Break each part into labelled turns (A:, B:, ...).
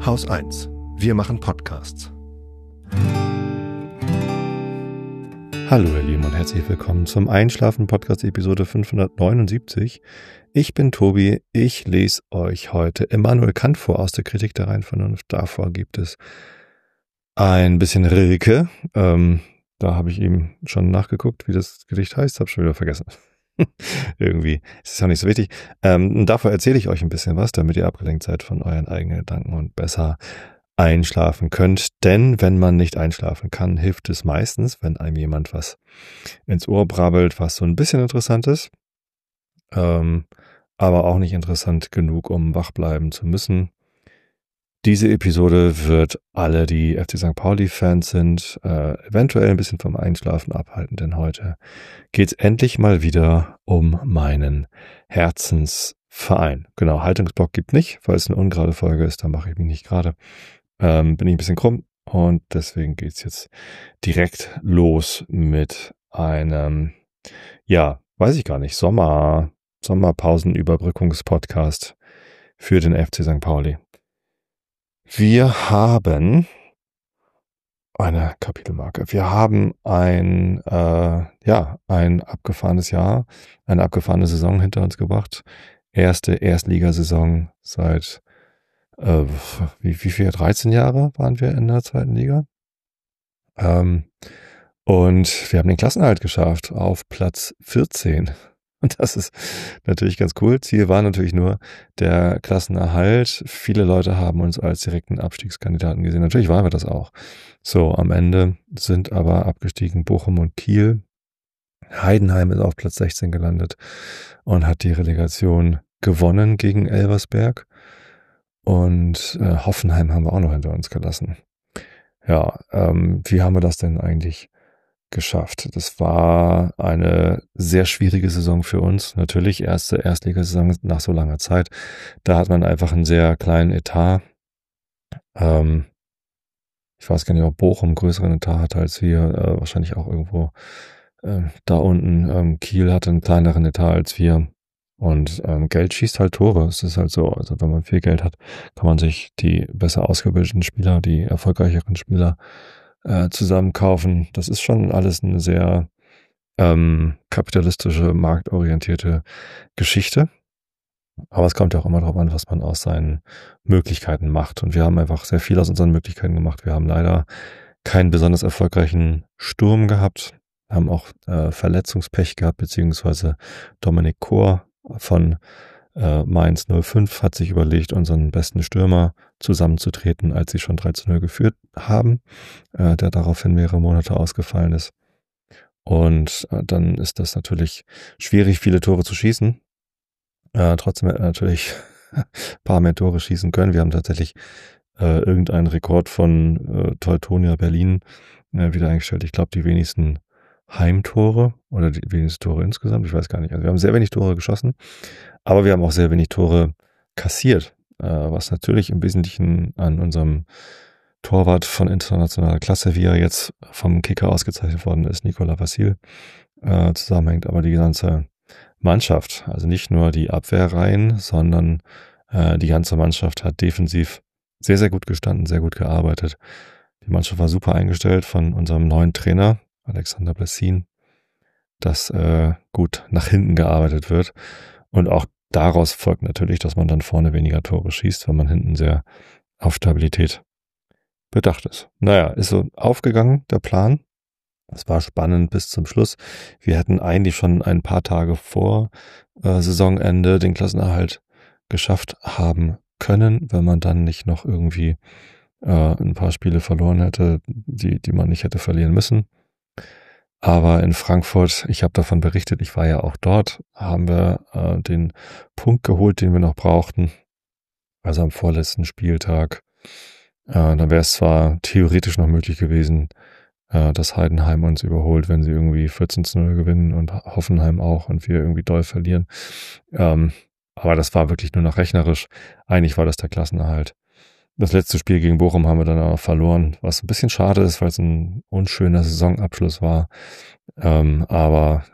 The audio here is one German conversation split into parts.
A: Haus 1. Wir machen Podcasts.
B: Hallo ihr Lieben und herzlich willkommen zum Einschlafen-Podcast Episode 579. Ich bin Tobi, ich lese euch heute Immanuel Kant vor aus der Kritik der reinen Vernunft. Davor gibt es ein bisschen Rilke. Da habe ich ihm schon nachgeguckt, wie das Gedicht heißt, habe schon wieder vergessen. Irgendwie ist es ja nicht so wichtig. Davor erzähle ich euch ein bisschen was, damit ihr abgelenkt seid von euren eigenen Gedanken und besser einschlafen könnt. Denn wenn man nicht einschlafen kann, hilft es meistens, wenn einem jemand was ins Ohr brabbelt, was so ein bisschen interessant ist, aber auch nicht interessant genug, um wach bleiben zu müssen. Diese Episode wird alle, die FC St. Pauli-Fans sind, eventuell ein bisschen vom Einschlafen abhalten, denn heute geht's endlich mal wieder um meinen Herzensverein. Genau, Haltungsblock gibt nicht, weil es eine ungerade Folge ist, da mache ich mich nicht gerade. Bin ich ein bisschen krumm und deswegen geht's jetzt direkt los mit einem, ja, weiß ich gar nicht, Sommerpausenüberbrückungspodcast für den FC St. Pauli. Wir haben eine Kapitelmarke. Wir haben ein abgefahrenes Jahr, eine abgefahrene Saison hinter uns gebracht. Erste Erstligasaison seit wie viel? 13 Jahre waren wir in der zweiten Liga. Und wir haben den Klassenerhalt geschafft auf Platz 14. Und das ist natürlich ganz cool. Ziel war natürlich nur der Klassenerhalt. Viele Leute haben uns als direkten Abstiegskandidaten gesehen. Natürlich waren wir das auch. So, am Ende sind aber abgestiegen Bochum und Kiel. Heidenheim ist auf Platz 16 gelandet und hat die Relegation gewonnen gegen Elversberg. Und Hoffenheim haben wir auch noch hinter uns gelassen. Ja, wie haben wir das denn eigentlich geschafft? Das war eine sehr schwierige Saison für uns. Natürlich erste Erstligasaison nach so langer Zeit. Da hat man einfach einen sehr kleinen Etat. Ich weiß gar nicht, ob Bochum einen größeren Etat hatte als wir. Wahrscheinlich auch irgendwo da unten. Kiel hatte einen kleineren Etat als wir. Und Geld schießt halt Tore. Es ist halt so. Also wenn man viel Geld hat, kann man sich die besser ausgebildeten Spieler, die erfolgreicheren Spieler zusammenkaufen. Das ist schon alles eine sehr kapitalistische, marktorientierte Geschichte. Aber es kommt ja auch immer darauf an, was man aus seinen Möglichkeiten macht. Und wir haben einfach sehr viel aus unseren Möglichkeiten gemacht. Wir haben leider keinen besonders erfolgreichen Sturm gehabt. Wir haben auch Verletzungspech gehabt, beziehungsweise Dominik Kor von Mainz 05 hat sich überlegt, unseren besten Stürmer zusammenzutreten, als sie schon 3-0 geführt haben, der daraufhin mehrere Monate ausgefallen ist. Und dann ist das natürlich schwierig, viele Tore zu schießen. Trotzdem hätten wir natürlich ein paar mehr Tore schießen können. Wir haben tatsächlich irgendeinen Rekord von Teutonia Berlin wieder eingestellt. Ich glaube, die wenigsten Heimtore oder die wenigsten Tore insgesamt, ich weiß gar nicht. Also wir haben sehr wenig Tore geschossen, aber wir haben auch sehr wenig Tore kassiert, was natürlich im Wesentlichen an unserem Torwart von internationaler Klasse, wie er jetzt vom Kicker ausgezeichnet worden ist, Nicolas Vassil, zusammenhängt, aber die ganze Mannschaft, also nicht nur die Abwehrreihen, sondern die ganze Mannschaft hat defensiv sehr, sehr gut gestanden, sehr gut gearbeitet. Die Mannschaft war super eingestellt von unserem neuen Trainer, Alexander Blessin, dass gut nach hinten gearbeitet wird. Und auch daraus folgt natürlich, dass man dann vorne weniger Tore schießt, wenn man hinten sehr auf Stabilität bedacht ist. Naja, ist so aufgegangen, der Plan. Es war spannend bis zum Schluss. Wir hätten eigentlich schon ein paar Tage vor Saisonende den Klassenerhalt geschafft haben können, wenn man dann nicht noch irgendwie ein paar Spiele verloren hätte, die man nicht hätte verlieren müssen. Aber in Frankfurt, ich habe davon berichtet, ich war ja auch dort, haben wir den Punkt geholt, den wir noch brauchten. Also am vorletzten Spieltag. Dann wäre es zwar theoretisch noch möglich gewesen, dass Heidenheim uns überholt, wenn sie irgendwie 14-0 gewinnen und Hoffenheim auch und wir irgendwie doll verlieren. Aber das war wirklich nur noch rechnerisch. Eigentlich war das der Klassenerhalt. Das letzte Spiel gegen Bochum haben wir dann auch verloren, was ein bisschen schade ist, weil es ein unschöner Saisonabschluss war. Aber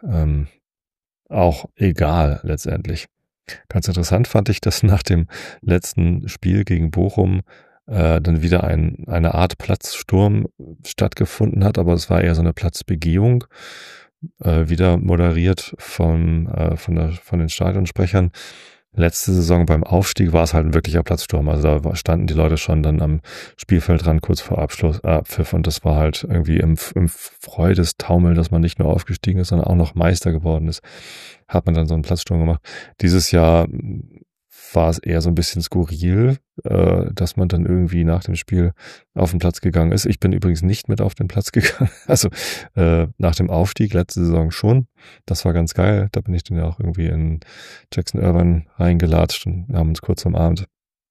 B: auch egal letztendlich. Ganz interessant fand ich, dass nach dem letzten Spiel gegen Bochum dann wieder eine Art Platzsturm stattgefunden hat, aber es war eher so eine Platzbegehung, wieder moderiert von den Stadionsprechern. Letzte Saison beim Aufstieg war es halt ein wirklicher Platzsturm. Also da standen die Leute schon dann am Spielfeld dran, kurz vor Abpfiff, und das war halt irgendwie im Freudestaumel, dass man nicht nur aufgestiegen ist, sondern auch noch Meister geworden ist, hat man dann so einen Platzsturm gemacht. Dieses Jahr war es eher so ein bisschen skurril, dass man dann irgendwie nach dem Spiel auf den Platz gegangen ist. Ich bin übrigens nicht mit auf den Platz gegangen. Also nach dem Aufstieg, letzte Saison schon. Das war ganz geil. Da bin ich dann ja auch irgendwie in Jackson Irvine reingelatscht und haben uns kurz umarmt.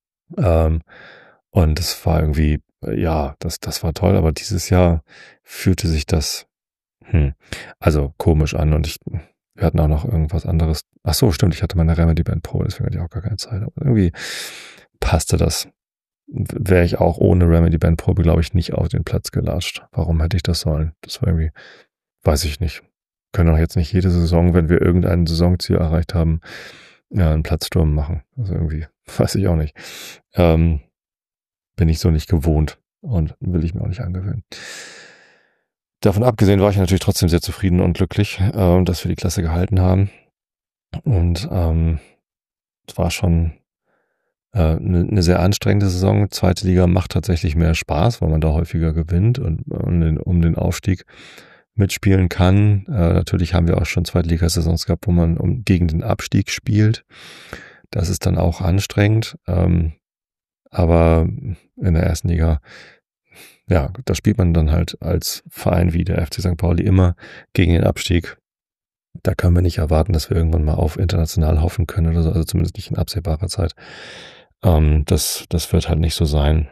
B: Und das war irgendwie, ja, das war toll. Aber dieses Jahr fühlte sich das also komisch an, und wir hatten auch noch irgendwas anderes. Ach so, stimmt, ich hatte meine Remedy Band Pro, deswegen hatte ich auch gar keine Zeit. Aber irgendwie passte das. Wäre ich auch ohne Remedy Band Pro, glaube ich, nicht auf den Platz gelatscht. Warum hätte ich das sollen? Das war irgendwie, weiß ich nicht. Können auch jetzt nicht jede Saison, wenn wir irgendein Saisonziel erreicht haben, einen Platzsturm machen. Also irgendwie, weiß ich auch nicht. Bin ich so nicht gewohnt und will ich mir auch nicht angewöhnen. Davon abgesehen war ich natürlich trotzdem sehr zufrieden und glücklich, dass wir die Klasse gehalten haben. Und es war schon eine sehr anstrengende Saison. Zweite Liga macht tatsächlich mehr Spaß, weil man da häufiger gewinnt und um den Aufstieg mitspielen kann. Natürlich haben wir auch schon Zweitligasaisons gehabt, wo man gegen den Abstieg spielt. Das ist dann auch anstrengend. Aber in der ersten Liga, ja, da spielt man dann halt als Verein wie der FC St. Pauli immer gegen den Abstieg. Da können wir nicht erwarten, dass wir irgendwann mal auf international hoffen können oder so, also zumindest nicht in absehbarer Zeit. Das wird halt nicht so sein.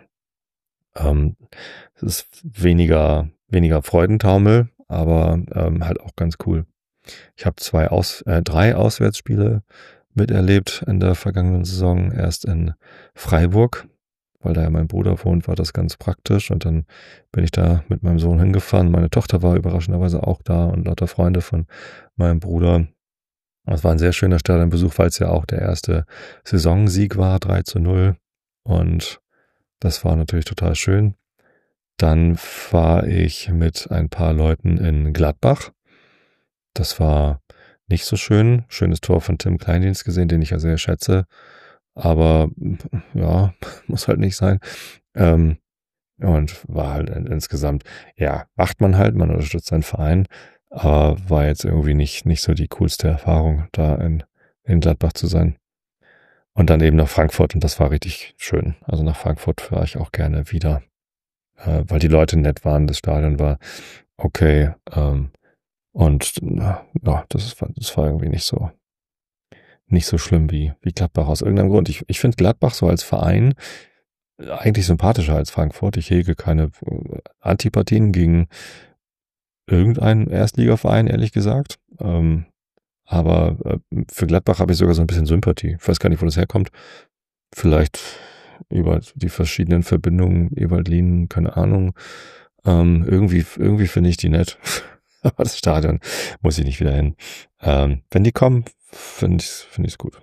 B: Es ist weniger Freudentaumel, aber halt auch ganz cool. Ich habe 3 Auswärtsspiele miterlebt in der vergangenen Saison. Erst in Freiburg, weil da ja mein Bruder wohnt, war das ganz praktisch. Und dann bin ich da mit meinem Sohn hingefahren. Meine Tochter war überraschenderweise auch da und lauter Freunde von meinem Bruder. Es war ein sehr schöner Stadionbesuch, weil es ja auch der erste Saisonsieg war, 3-0. Und das war natürlich total schön. Dann war ich mit ein paar Leuten in Gladbach. Das war nicht so schön. Schönes Tor von Tim Kleindienst gesehen, den ich ja sehr schätze. Aber ja, muss halt nicht sein. Und war halt insgesamt, ja, macht man halt, man unterstützt seinen Verein, aber war jetzt irgendwie nicht so die coolste Erfahrung, da in Gladbach zu sein. Und dann eben nach Frankfurt, und das war richtig schön. Also nach Frankfurt fahre ich auch gerne wieder, weil die Leute nett waren, das Stadion war okay. Und ja, das war irgendwie nicht so schlimm wie Gladbach aus irgendeinem Grund. Ich finde Gladbach so als Verein eigentlich sympathischer als Frankfurt. Ich hege keine Antipathien gegen irgendeinen Erstligaverein, ehrlich gesagt. Aber für Gladbach habe ich sogar so ein bisschen Sympathie. Ich weiß gar nicht, wo das herkommt. Vielleicht über die verschiedenen Verbindungen, Ewald-Lien, keine Ahnung. Irgendwie finde ich die nett. Aber das Stadion muss ich nicht wieder hin. Wenn die kommen, finde ich's gut.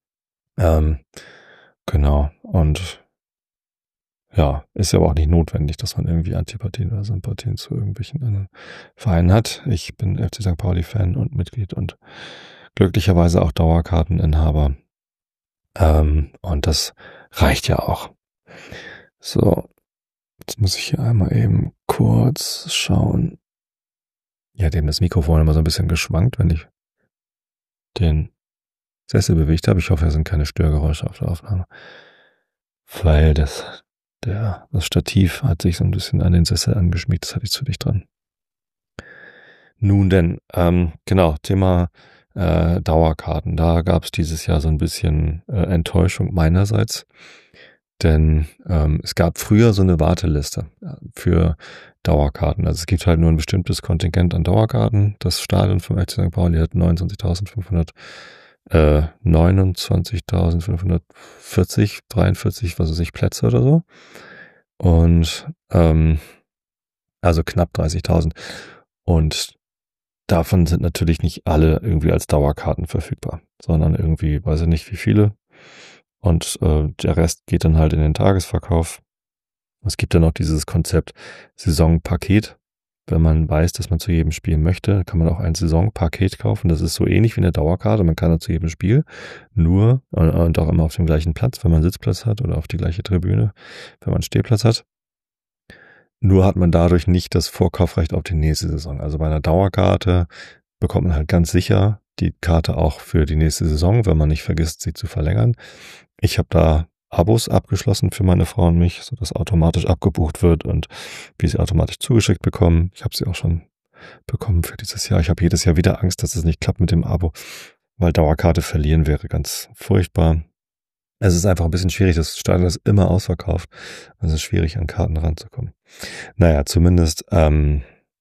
B: Genau. Und ja, ist ja aber auch nicht notwendig, dass man irgendwie Antipathien oder Sympathien zu irgendwelchen anderen Vereinen hat. Ich bin FC St. Pauli-Fan und Mitglied und glücklicherweise auch Dauerkarteninhaber. Und das reicht ja auch. So, jetzt muss ich hier einmal eben kurz schauen. Ja, dem das Mikrofon immer so ein bisschen geschwankt, wenn ich den Sessel bewegt habe. Ich hoffe, es sind keine Störgeräusche auf der Aufnahme. Weil das Stativ hat sich so ein bisschen an den Sessel angeschmiegt, das hatte ich zu dicht dran. Nun denn, genau, Thema Dauerkarten. Da gab es dieses Jahr so ein bisschen Enttäuschung meinerseits, denn es gab früher so eine Warteliste für Dauerkarten. Also es gibt halt nur ein bestimmtes Kontingent an Dauerkarten. Das Stadion vom FC St. Pauli hat 29.540, 43, was weiß ich, Plätze oder so. Und also knapp 30.000. Und davon sind natürlich nicht alle irgendwie als Dauerkarten verfügbar, sondern irgendwie, weiß ich nicht wie viele. Und der Rest geht dann halt in den Tagesverkauf. Es gibt dann auch dieses Konzept Saisonpaket. Wenn man weiß, dass man zu jedem Spiel möchte, kann man auch ein Saisonpaket kaufen. Das ist so ähnlich wie eine Dauerkarte. Man kann zu jedem Spiel nur und auch immer auf dem gleichen Platz, wenn man Sitzplatz hat oder auf die gleiche Tribüne, wenn man Stehplatz hat. Nur hat man dadurch nicht das Vorkaufrecht auf die nächste Saison. Also bei einer Dauerkarte bekommt man halt ganz sicher die Karte auch für die nächste Saison, wenn man nicht vergisst, sie zu verlängern. Ich habe da Abos abgeschlossen für meine Frau und mich, sodass automatisch abgebucht wird und wir sie automatisch zugeschickt bekommen. Ich habe sie auch schon bekommen für dieses Jahr. Ich habe jedes Jahr wieder Angst, dass es nicht klappt mit dem Abo, weil Dauerkarte verlieren wäre ganz furchtbar. Es ist einfach ein bisschen schwierig, das Stadion ist immer ausverkauft. Es ist schwierig, an Karten ranzukommen. Naja, zumindest haben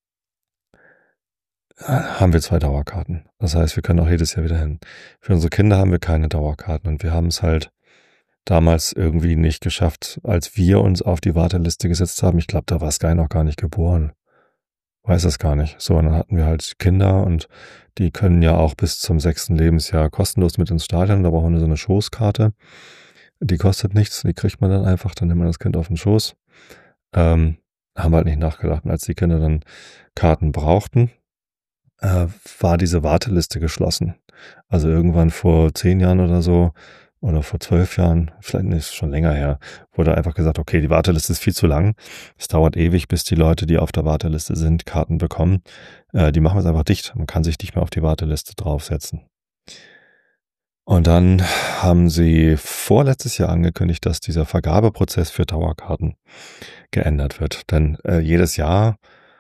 B: wir 2 Dauerkarten. Das heißt, wir können auch jedes Jahr wieder hin. Für unsere Kinder haben wir keine Dauerkarten und wir haben es halt damals irgendwie nicht geschafft, als wir uns auf die Warteliste gesetzt haben. Ich glaube, da war Sky noch gar nicht geboren. Weiß es gar nicht. So, und dann hatten wir halt Kinder und die können ja auch bis zum 6. Lebensjahr kostenlos mit ins Stadion. Da brauchen wir so eine Schoßkarte. Die kostet nichts, die kriegt man dann einfach, dann nimmt man das Kind auf den Schoß. Haben wir halt nicht nachgedacht. Und als die Kinder dann Karten brauchten, war diese Warteliste geschlossen. Also irgendwann vor 10 Jahren oder so, oder vor 12 Jahren, vielleicht ist schon länger her, wurde einfach gesagt, okay, die Warteliste ist viel zu lang. Es dauert ewig, bis die Leute, die auf der Warteliste sind, Karten bekommen. Die machen wir jetzt einfach dicht. Man kann sich nicht mehr auf die Warteliste draufsetzen. Und dann haben sie vorletztes Jahr angekündigt, dass dieser Vergabeprozess für Dauerkarten geändert wird. Denn jedes Jahr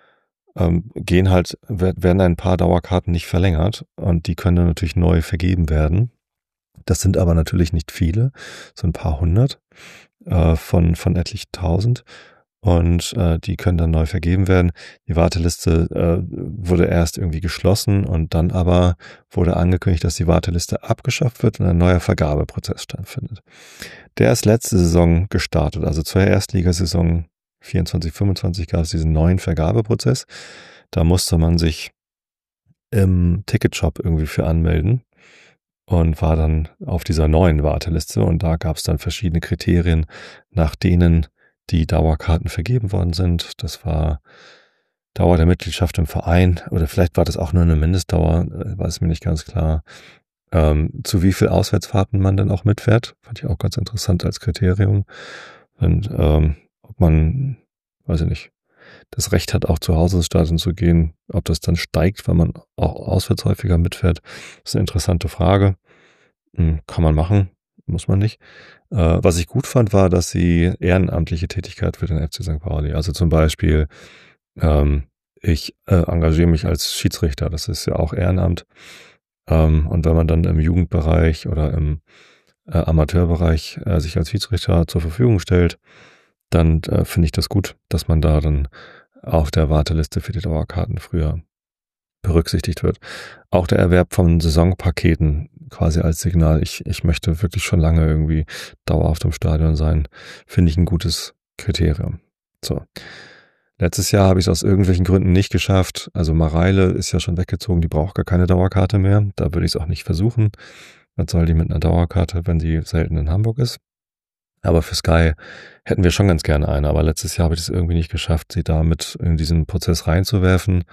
B: werden ein paar Dauerkarten nicht verlängert und die können dann natürlich neu vergeben werden. Das sind aber natürlich nicht viele, so ein paar hundert von etlichen 1000 und die können dann neu vergeben werden. Die Warteliste wurde erst irgendwie geschlossen und dann aber wurde angekündigt, dass die Warteliste abgeschafft wird und ein neuer Vergabeprozess stattfindet. Der ist letzte Saison gestartet, also zur Erstligasaison 24/25 gab es diesen neuen Vergabeprozess. Da musste man sich im Ticketshop irgendwie für anmelden und war dann auf dieser neuen Warteliste und da gab es dann verschiedene Kriterien, nach denen die Dauerkarten vergeben worden sind. Das war Dauer der Mitgliedschaft im Verein oder vielleicht war das auch nur eine Mindestdauer, war es mir nicht ganz klar. Zu wie viel Auswärtsfahrten man dann auch mitfährt, fand ich auch ganz interessant als Kriterium. Und ob man, weiß ich nicht, das Recht hat, auch zu Hause ins Stadion zu gehen, ob das dann steigt, weil man auch auswärts häufiger mitfährt, ist eine interessante Frage. Kann man machen, muss man nicht. Was ich gut fand, war, dass sie ehrenamtliche Tätigkeit für den FC St. Pauli, also zum Beispiel, ich engagiere mich als Schiedsrichter, das ist ja auch Ehrenamt. Und wenn man dann im Jugendbereich oder im Amateurbereich sich als Schiedsrichter zur Verfügung stellt, dann finde ich das gut, dass man da dann auf der Warteliste für die Dauerkarten früher berücksichtigt wird. Auch der Erwerb von Saisonpaketen quasi als Signal, ich möchte wirklich schon lange irgendwie dauerhaft im Stadion sein, finde ich ein gutes Kriterium. So. Letztes Jahr habe ich es aus irgendwelchen Gründen nicht geschafft. Also Mareile ist ja schon weggezogen, die braucht gar keine Dauerkarte mehr. Da würde ich es auch nicht versuchen. Was soll die mit einer Dauerkarte, wenn sie selten in Hamburg ist? Aber für Sky hätten wir schon ganz gerne eine. Aber letztes Jahr habe ich es irgendwie nicht geschafft, sie da mit in diesen Prozess reinzuwerfen.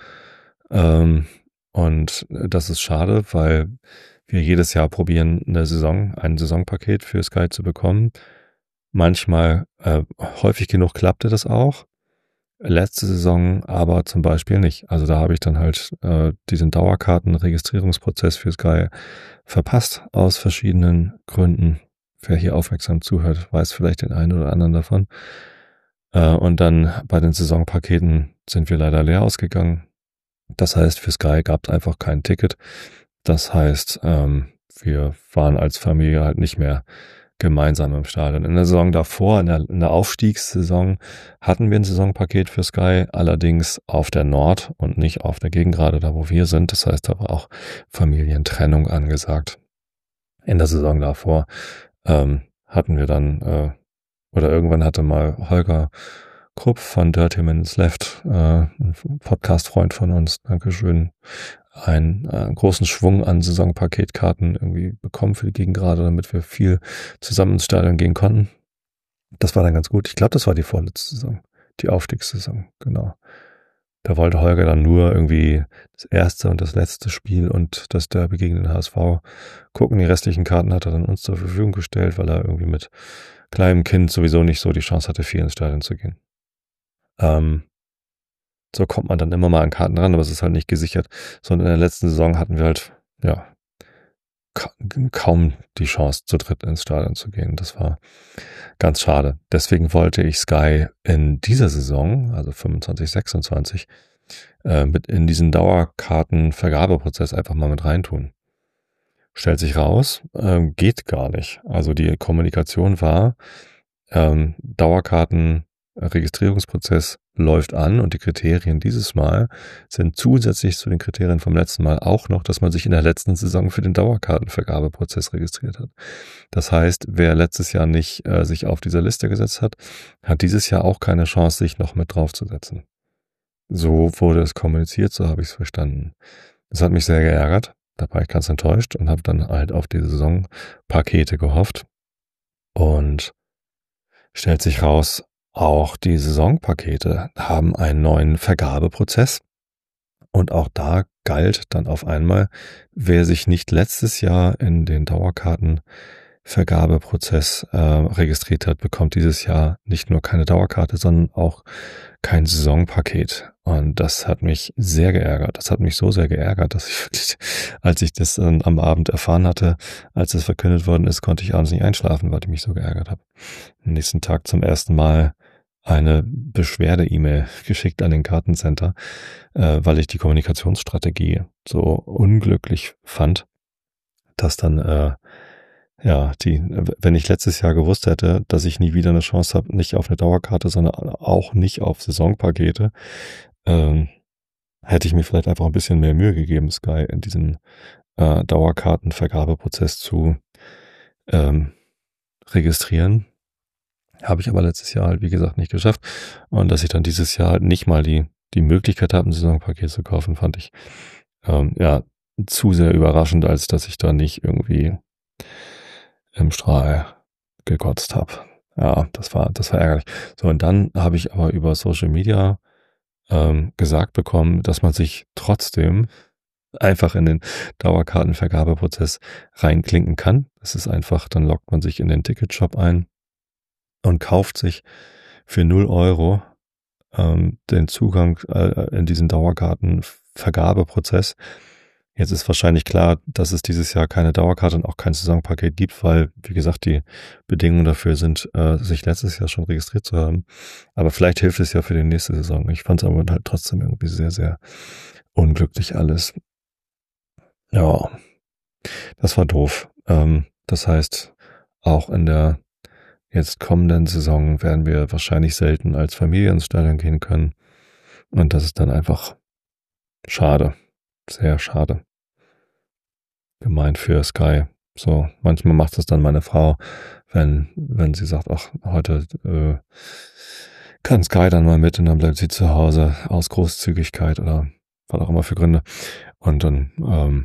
B: Und das ist schade, weil wir jedes Jahr probieren, ein Saisonpaket für Sky zu bekommen. Manchmal, häufig genug klappte das auch. Letzte Saison aber zum Beispiel nicht. Also da habe ich dann halt diesen Dauerkartenregistrierungsprozess für Sky verpasst aus verschiedenen Gründen. Wer hier aufmerksam zuhört, weiß vielleicht den einen oder anderen davon. Und dann bei den Saisonpaketen sind wir leider leer ausgegangen. Das heißt, für Sky gab es einfach kein Ticket. Das heißt, wir waren als Familie halt nicht mehr gemeinsam im Stadion. In der Saison davor, in der Aufstiegssaison, hatten wir ein Saisonpaket für Sky, allerdings auf der Nord und nicht auf der Gegengrade, da wo wir sind. Das heißt, da war auch Familientrennung angesagt. In der Saison davor hatten wir dann, oder irgendwann hatte mal Holger Krupp von Dirty Minutes Left, ein Podcast-Freund von uns, Dankeschön, einen großen Schwung an Saisonpaketkarten irgendwie bekommen für die Gegengrade, damit wir viel zusammen ins Stadion gehen konnten. Das war dann ganz gut. Ich glaube, das war die vorletzte Saison, die Aufstiegssaison, genau. Da wollte Holger dann nur irgendwie das erste und das letzte Spiel und das Derby gegen den HSV gucken. Die restlichen Karten hat er dann uns zur Verfügung gestellt, weil er irgendwie mit kleinem Kind sowieso nicht so die Chance hatte, viel ins Stadion zu gehen. So kommt man dann immer mal an Karten ran, aber es ist halt nicht gesichert. Sondern in der letzten Saison hatten wir halt, ja, kaum die Chance, zu dritt ins Stadion zu gehen. Das war ganz schade. Deswegen wollte ich Sky in dieser Saison, also 25, 26, mit in diesen Dauerkartenvergabeprozess einfach mal mit reintun. Stellt sich raus, geht gar nicht. Also die Kommunikation war, Dauerkartenregistrierungsprozess läuft an und die Kriterien dieses Mal sind zusätzlich zu den Kriterien vom letzten Mal auch noch, dass man sich in der letzten Saison für den Dauerkartenvergabeprozess registriert hat. Das heißt, wer letztes Jahr nicht sich auf dieser Liste gesetzt hat, hat dieses Jahr auch keine Chance, sich noch mit draufzusetzen. So wurde es kommuniziert, so habe ich es verstanden. Das hat mich sehr geärgert, da war ich ganz enttäuscht und habe dann halt auf die Saisonpakete gehofft. Und stellt sich raus, auch die Saisonpakete haben einen neuen Vergabeprozess. Und auch da galt dann auf einmal, wer sich nicht letztes Jahr in den Dauerkartenvergabeprozess registriert hat, bekommt dieses Jahr nicht nur keine Dauerkarte, sondern auch kein Saisonpaket. Und das hat mich sehr geärgert. Das hat mich so sehr geärgert, dass ich wirklich, als ich das am Abend erfahren hatte, als es verkündet worden ist, konnte ich abends nicht einschlafen, weil ich mich so geärgert habe. Am nächsten Tag zum ersten Mal eine Beschwerde-E-Mail geschickt an den Kartencenter, weil ich die Kommunikationsstrategie so unglücklich fand, dass dann wenn ich letztes Jahr gewusst hätte, dass ich nie wieder eine Chance habe, nicht auf eine Dauerkarte, sondern auch nicht auf Saisonpakete, hätte ich mir vielleicht einfach ein bisschen mehr Mühe gegeben, Sky in diesen Dauerkartenvergabeprozess zu registrieren. Habe ich aber letztes Jahr halt, wie gesagt, nicht geschafft. Und dass ich dann dieses Jahr halt nicht mal die Möglichkeit habe, ein Saisonpaket zu kaufen, fand ich zu sehr überraschend, als dass ich da nicht irgendwie im Strahl gekotzt habe. Ja, das war ärgerlich. So, und dann habe ich aber über Social Media gesagt bekommen, dass man sich trotzdem einfach in den Dauerkartenvergabeprozess reinklinken kann. Das ist einfach, dann loggt man sich in den Ticketshop ein und kauft sich für 0 Euro den Zugang in diesen Dauerkartenvergabeprozess. Jetzt ist wahrscheinlich klar, dass es dieses Jahr keine Dauerkarte und auch kein Saisonpaket gibt, weil, wie gesagt, die Bedingungen dafür sind, sich letztes Jahr schon registriert zu haben. Aber vielleicht hilft es ja für die nächste Saison. Ich fand es aber halt trotzdem irgendwie sehr, sehr unglücklich alles. Ja, das war doof. Das heißt, auch in der jetzt kommenden Saison werden wir wahrscheinlich selten als Familie ins Stadion gehen können. Und das ist dann einfach schade. Sehr schade. Gemeint für Sky. So, manchmal macht es dann meine Frau, wenn sie sagt, ach, heute kann Sky dann mal mit und dann bleibt sie zu Hause aus Großzügigkeit oder was auch immer für Gründe. Und dann,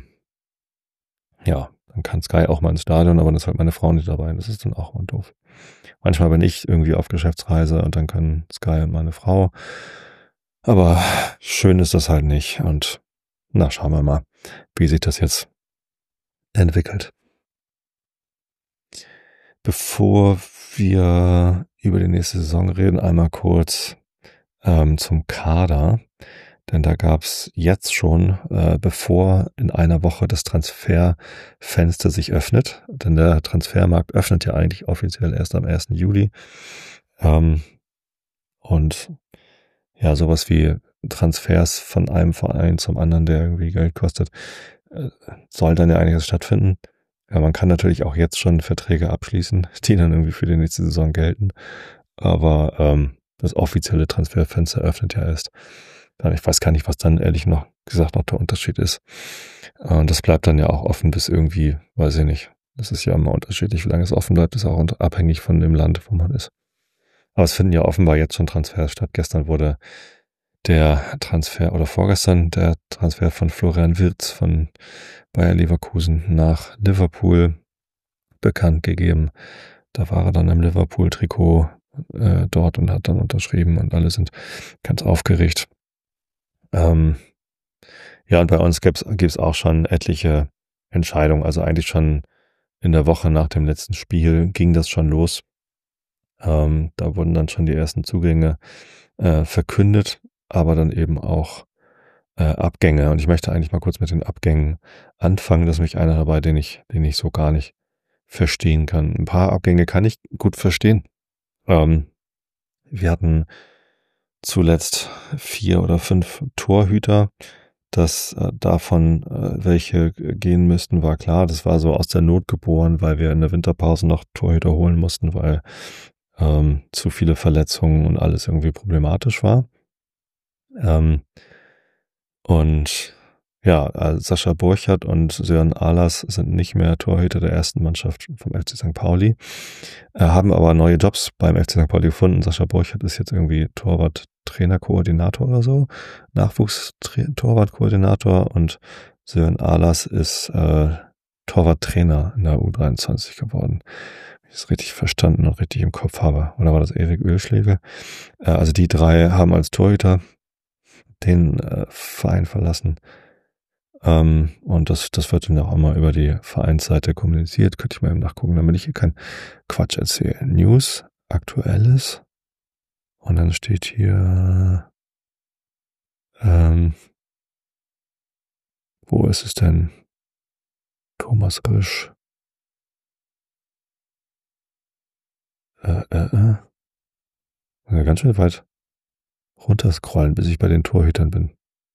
B: dann kann Sky auch mal ins Stadion, aber dann ist halt meine Frau nicht dabei. Das ist dann auch mal doof. Manchmal bin ich irgendwie auf Geschäftsreise und dann können Sky und meine Frau. Aber schön ist das halt nicht. Und na, schauen wir mal, wie sich das jetzt entwickelt. Bevor wir über die nächste Saison reden, einmal kurz zum Kader. Denn da gab's jetzt schon, bevor in einer Woche das Transferfenster sich öffnet, denn der Transfermarkt öffnet ja eigentlich offiziell erst am 1. Juli. Und ja, sowas wie Transfers von einem Verein zum anderen, der irgendwie Geld kostet, soll dann ja einiges stattfinden. Ja, man kann natürlich auch jetzt schon Verträge abschließen, die dann irgendwie für die nächste Saison gelten. Aber das offizielle Transferfenster öffnet ja erst. Ich weiß gar nicht, was dann ehrlich gesagt noch der Unterschied ist. Und das bleibt dann ja auch offen bis irgendwie, weiß ich nicht. Das ist ja immer unterschiedlich, wie lange es offen bleibt, ist auch abhängig von dem Land, wo man ist. Aber es finden ja offenbar jetzt schon Transfers statt. Gestern wurde der Transfer oder vorgestern der Transfer von Florian Wirtz von Bayer Leverkusen nach Liverpool bekannt gegeben. Da war er dann im Liverpool-Trikot dort und hat dann unterschrieben und alle sind ganz aufgeregt. Ja, und bei uns gibt's auch schon etliche Entscheidungen. Also eigentlich schon in der Woche nach dem letzten Spiel ging das schon los. Da wurden dann schon die ersten Zugänge verkündet, aber dann eben auch Abgänge. Und ich möchte eigentlich mal kurz mit den Abgängen anfangen. Das ist nämlich einer dabei, den ich so gar nicht verstehen kann. Ein paar Abgänge kann ich gut verstehen. Wir hatten zuletzt 4 oder 5 Torhüter. Dass davon welche gehen müssten, war klar. Das war so aus der Not geboren, weil wir in der Winterpause noch Torhüter holen mussten, weil zu viele Verletzungen und alles irgendwie problematisch war. Und ja, Sascha Burchardt und Sören Ahlers sind nicht mehr Torhüter der ersten Mannschaft vom FC St. Pauli, haben aber neue Jobs beim FC St. Pauli gefunden. Sascha Burchardt ist jetzt irgendwie Torwart-Trainerkoordinator oder so, Nachwuchs-Torwartkoordinator, und Sören Ahlers ist Torwarttrainer in der U23 geworden. Wenn ich das richtig verstanden und richtig im Kopf habe. Oder war das Erik Ölschläge? Also die 3 haben als Torhüter den Verein verlassen. Und das wird dann auch immer über die Vereinsseite kommuniziert. Könnte ich mal eben nachgucken, damit ich hier keinen Quatsch erzähle. News, Aktuelles. Und dann steht hier, wo ist es denn? Thomas Risch. Ganz schön weit runterscrollen, bis ich bei den Torhütern bin.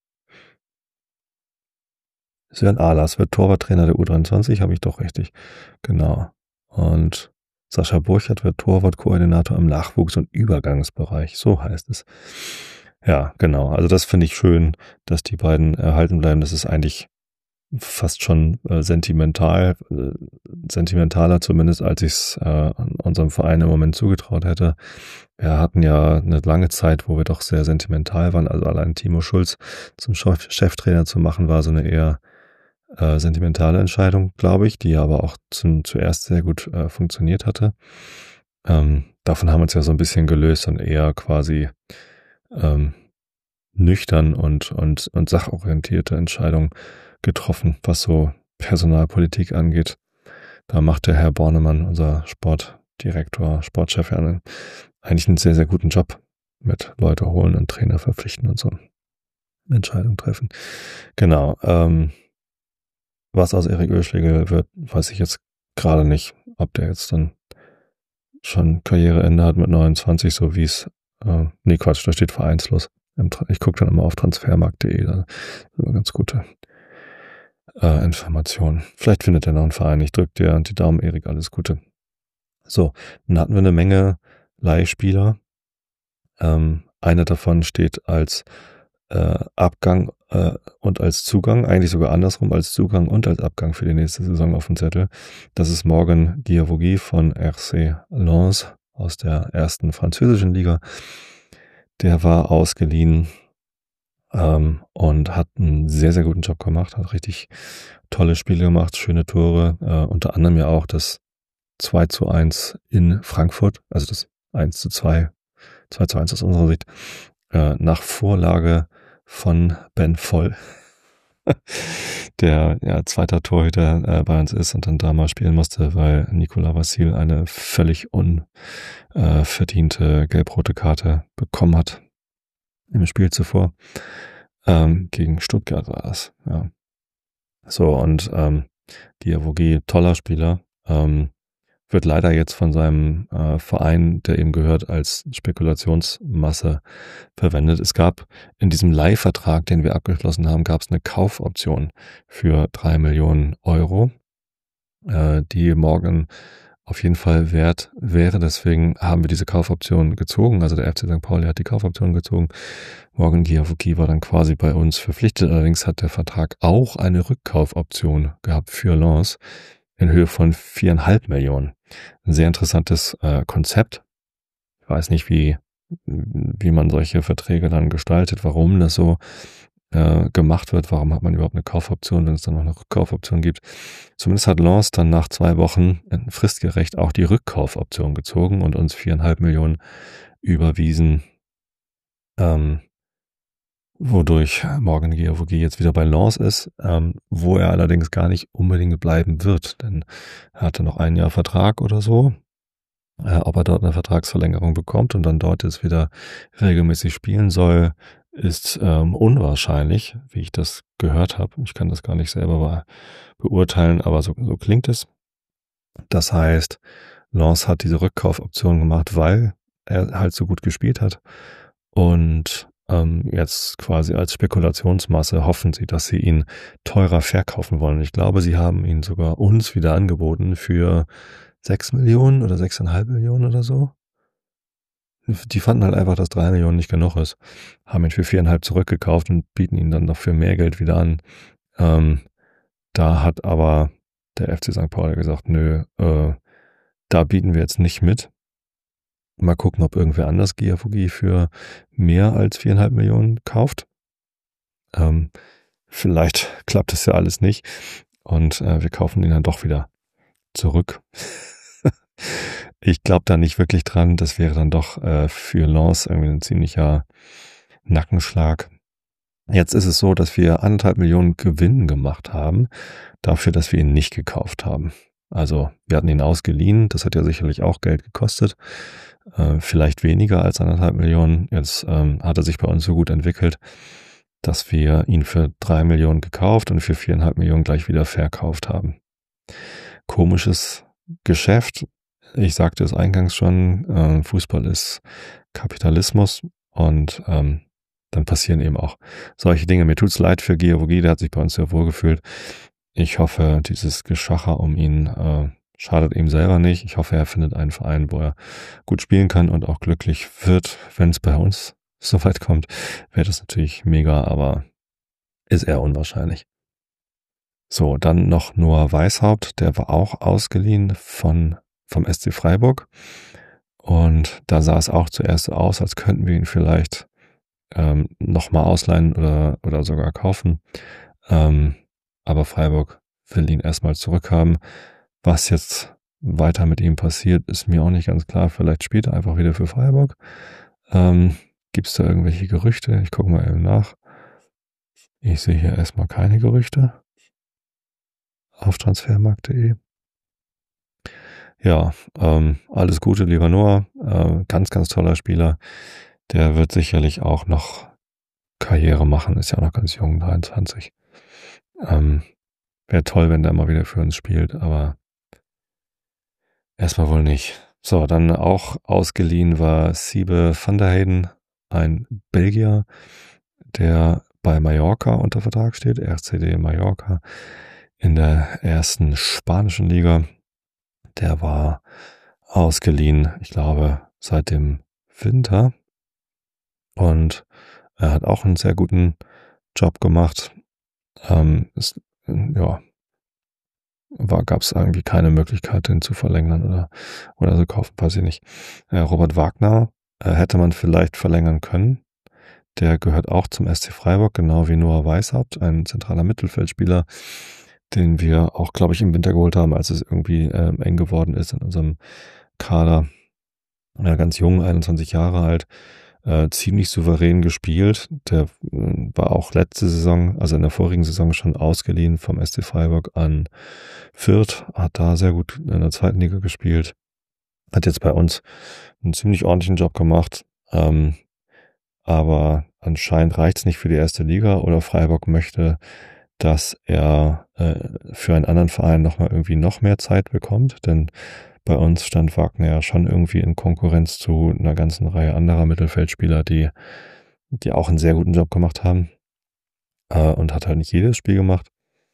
B: Sören Ahlers wird Torwarttrainer der U23, habe ich doch richtig. Genau. Und Sascha Burchardt wird Torwartkoordinator im Nachwuchs- und Übergangsbereich. So heißt es. Ja, genau. Also das finde ich schön, dass die beiden erhalten bleiben. Das ist eigentlich fast schon sentimentaler zumindest, als ich es unserem Verein im Moment zugetraut hätte. Wir hatten ja eine lange Zeit, wo wir doch sehr sentimental waren. Also allein Timo Schulz zum Cheftrainer zu machen, war so eine eher sentimentale Entscheidung, glaube ich, die aber auch zuerst sehr gut funktioniert hatte. Davon haben wir uns ja so ein bisschen gelöst und eher quasi nüchtern und sachorientierte Entscheidungen getroffen, was so Personalpolitik angeht. Da macht der Herr Bornemann, unser Sportdirektor, Sportchef, eigentlich einen sehr, sehr guten Job mit Leute holen und Trainer verpflichten und so Entscheidungen treffen. Genau. Was aus Erik Ölschläge wird, weiß ich jetzt gerade nicht. Ob der jetzt dann schon Karriereende hat mit 29, so wie es, nee Quatsch, da steht vereinslos. Ich gucke dann immer auf transfermarkt.de, da sind immer ganz gute Informationen. Vielleicht findet er noch einen Verein. Ich drücke dir die Daumen, Erik, alles Gute. So, dann hatten wir eine Menge Leihspieler. Einer davon steht als Abgang und als Zugang, eigentlich sogar andersrum, als Zugang und als Abgang für die nächste Saison auf dem Zettel. Das ist Morgan Guiavogi von RC Lens aus der ersten französischen Liga. Der war ausgeliehen und hat einen sehr, sehr guten Job gemacht, hat richtig tolle Spiele gemacht, schöne Tore, unter anderem ja auch das 2:1 in Frankfurt, also das 1:2, 2:1 aus unserer Sicht, nach Vorlage von Ben Voll, der ja zweiter Torhüter bei uns ist und dann da mal spielen musste, weil Nicolas Vassil eine völlig unverdiente gelb-rote Karte bekommen hat im Spiel zuvor. Gegen Stuttgart war das, ja. So, und Guiavogi, toller Spieler, wird leider jetzt von seinem Verein, der ihm gehört, als Spekulationsmasse verwendet. Es gab in diesem Leihvertrag, den wir abgeschlossen haben, gab es eine Kaufoption für 3 Millionen Euro, die Morgan auf jeden Fall wert wäre. Deswegen haben wir diese Kaufoption gezogen. Also der FC St. Pauli hat die Kaufoption gezogen. Morgan Guiavogi war dann quasi bei uns verpflichtet. Allerdings hat der Vertrag auch eine Rückkaufoption gehabt für Lens in Höhe von 4,5 Millionen. Ein sehr interessantes Konzept. Ich weiß nicht, wie man solche Verträge dann gestaltet, warum das so gemacht wird. Warum hat man überhaupt eine Kaufoption, wenn es dann noch eine Rückkaufoption gibt? Zumindest hat Lens dann nach 2 Wochen fristgerecht auch die Rückkaufoption gezogen und uns 4,5 Millionen überwiesen, wodurch Morgan Guirassy jetzt wieder bei Lens ist, wo er allerdings gar nicht unbedingt bleiben wird, denn er hatte noch 1 Jahr Vertrag oder so. Ob er dort eine Vertragsverlängerung bekommt und dann dort jetzt wieder regelmäßig spielen soll, ist unwahrscheinlich, wie ich das gehört habe. Ich kann das gar nicht selber beurteilen, aber so klingt es. Das heißt, Lens hat diese Rückkaufoption gemacht, weil er halt so gut gespielt hat. Und jetzt quasi als Spekulationsmasse hoffen sie, dass sie ihn teurer verkaufen wollen. Ich glaube, sie haben ihn sogar uns wieder angeboten für 6 Millionen oder 6,5 Millionen oder so. Die fanden halt einfach, dass 3 Millionen nicht genug ist, haben ihn für 4,5 zurückgekauft und bieten ihn dann noch für mehr Geld wieder an. Da hat aber der FC St. Pauli gesagt, nö, da bieten wir jetzt nicht mit. Mal gucken, ob irgendwer anders Guirassy für mehr als 4,5 Millionen kauft. Vielleicht klappt das ja alles nicht und wir kaufen ihn dann doch wieder zurück. Ich glaube da nicht wirklich dran. Das wäre dann doch für Lens irgendwie ein ziemlicher Nackenschlag. Jetzt ist es so, dass wir 1,5 Millionen Gewinn gemacht haben, dafür, dass wir ihn nicht gekauft haben. Also wir hatten ihn ausgeliehen, das hat ja sicherlich auch Geld gekostet. Vielleicht weniger als 1,5 Millionen. Jetzt hat er sich bei uns so gut entwickelt, dass wir ihn für 3 Millionen gekauft und für 4,5 Millionen gleich wieder verkauft haben. Komisches Geschäft. Ich sagte es eingangs schon, Fußball ist Kapitalismus und dann passieren eben auch solche Dinge. Mir tut's leid für Guirassy, der hat sich bei uns sehr wohl gefühlt. Ich hoffe, dieses Geschacher um ihn schadet ihm selber nicht. Ich hoffe, er findet einen Verein, wo er gut spielen kann und auch glücklich wird. Wenn es bei uns so weit kommt, wäre das natürlich mega, aber ist eher unwahrscheinlich. So, dann noch Noah Weishaupt, der war auch ausgeliehen vom SC Freiburg. Und da sah es auch zuerst so aus, als könnten wir ihn vielleicht nochmal ausleihen oder sogar kaufen. Aber Freiburg will ihn erstmal zurückhaben. Was jetzt weiter mit ihm passiert, ist mir auch nicht ganz klar. Vielleicht spielt er einfach wieder für Freiburg. Gibt es da irgendwelche Gerüchte? Ich gucke mal eben nach. Ich sehe hier erstmal keine Gerüchte auf transfermarkt.de. Ja, alles Gute, lieber Noah. Ganz, ganz toller Spieler. Der wird sicherlich auch noch Karriere machen. Ist ja noch ganz jung, 23. Wäre toll, wenn der mal wieder für uns spielt, aber erstmal wohl nicht. So, dann auch ausgeliehen war Siebe van der Heyden, ein Belgier, der bei Mallorca unter Vertrag steht, RCD Mallorca, in der ersten spanischen Liga. Der war ausgeliehen, ich glaube, seit dem Winter. Und er hat auch einen sehr guten Job gemacht. Gab es irgendwie keine Möglichkeit, den zu verlängern oder so kaufen, weiß ich nicht. Robert Wagner hätte man vielleicht verlängern können. Der gehört auch zum SC Freiburg, genau wie Noah Weishaupt, ein zentraler Mittelfeldspieler, den wir auch, glaube ich, im Winter geholt haben, als es irgendwie eng geworden ist in unserem Kader. Ganz jung, 21 Jahre alt, ziemlich souverän gespielt. Der war auch letzte Saison, also in der vorigen Saison schon ausgeliehen vom SC Freiburg an Fürth, hat da sehr gut in der zweiten Liga gespielt, hat jetzt bei uns einen ziemlich ordentlichen Job gemacht, aber anscheinend reicht's nicht für die erste Liga oder Freiburg möchte, dass er für einen anderen Verein nochmal irgendwie noch mehr Zeit bekommt, denn bei uns stand Wagner ja schon irgendwie in Konkurrenz zu einer ganzen Reihe anderer Mittelfeldspieler, die auch einen sehr guten Job gemacht haben, und hat halt nicht jedes Spiel gemacht.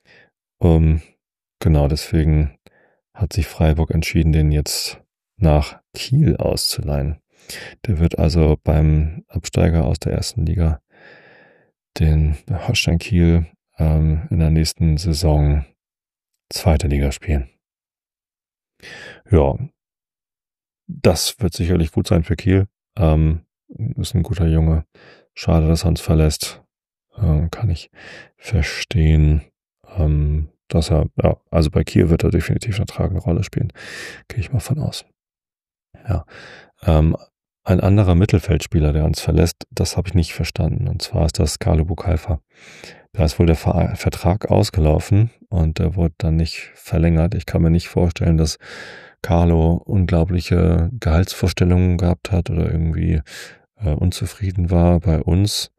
B: Genau, deswegen hat sich Freiburg entschieden, den jetzt nach Kiel auszuleihen. Der wird also beim Absteiger aus der ersten Liga, den Holstein Kiel, in der nächsten Saison zweite Liga spielen. Ja, das wird sicherlich gut sein für Kiel. Ist ein guter Junge. Schade, dass er uns verlässt. kann ich verstehen, dass er, ja, also bei Kiel wird er definitiv eine tragende Rolle spielen. Gehe ich mal von aus. Ja. Ein anderer Mittelfeldspieler, der uns verlässt, das habe ich nicht verstanden. Und zwar ist das Carlo Bucalfa. Da ist wohl der Vertrag ausgelaufen und der wurde dann nicht verlängert. Ich kann mir nicht vorstellen, dass Carlo unglaubliche Gehaltsvorstellungen gehabt hat oder irgendwie unzufrieden war bei uns.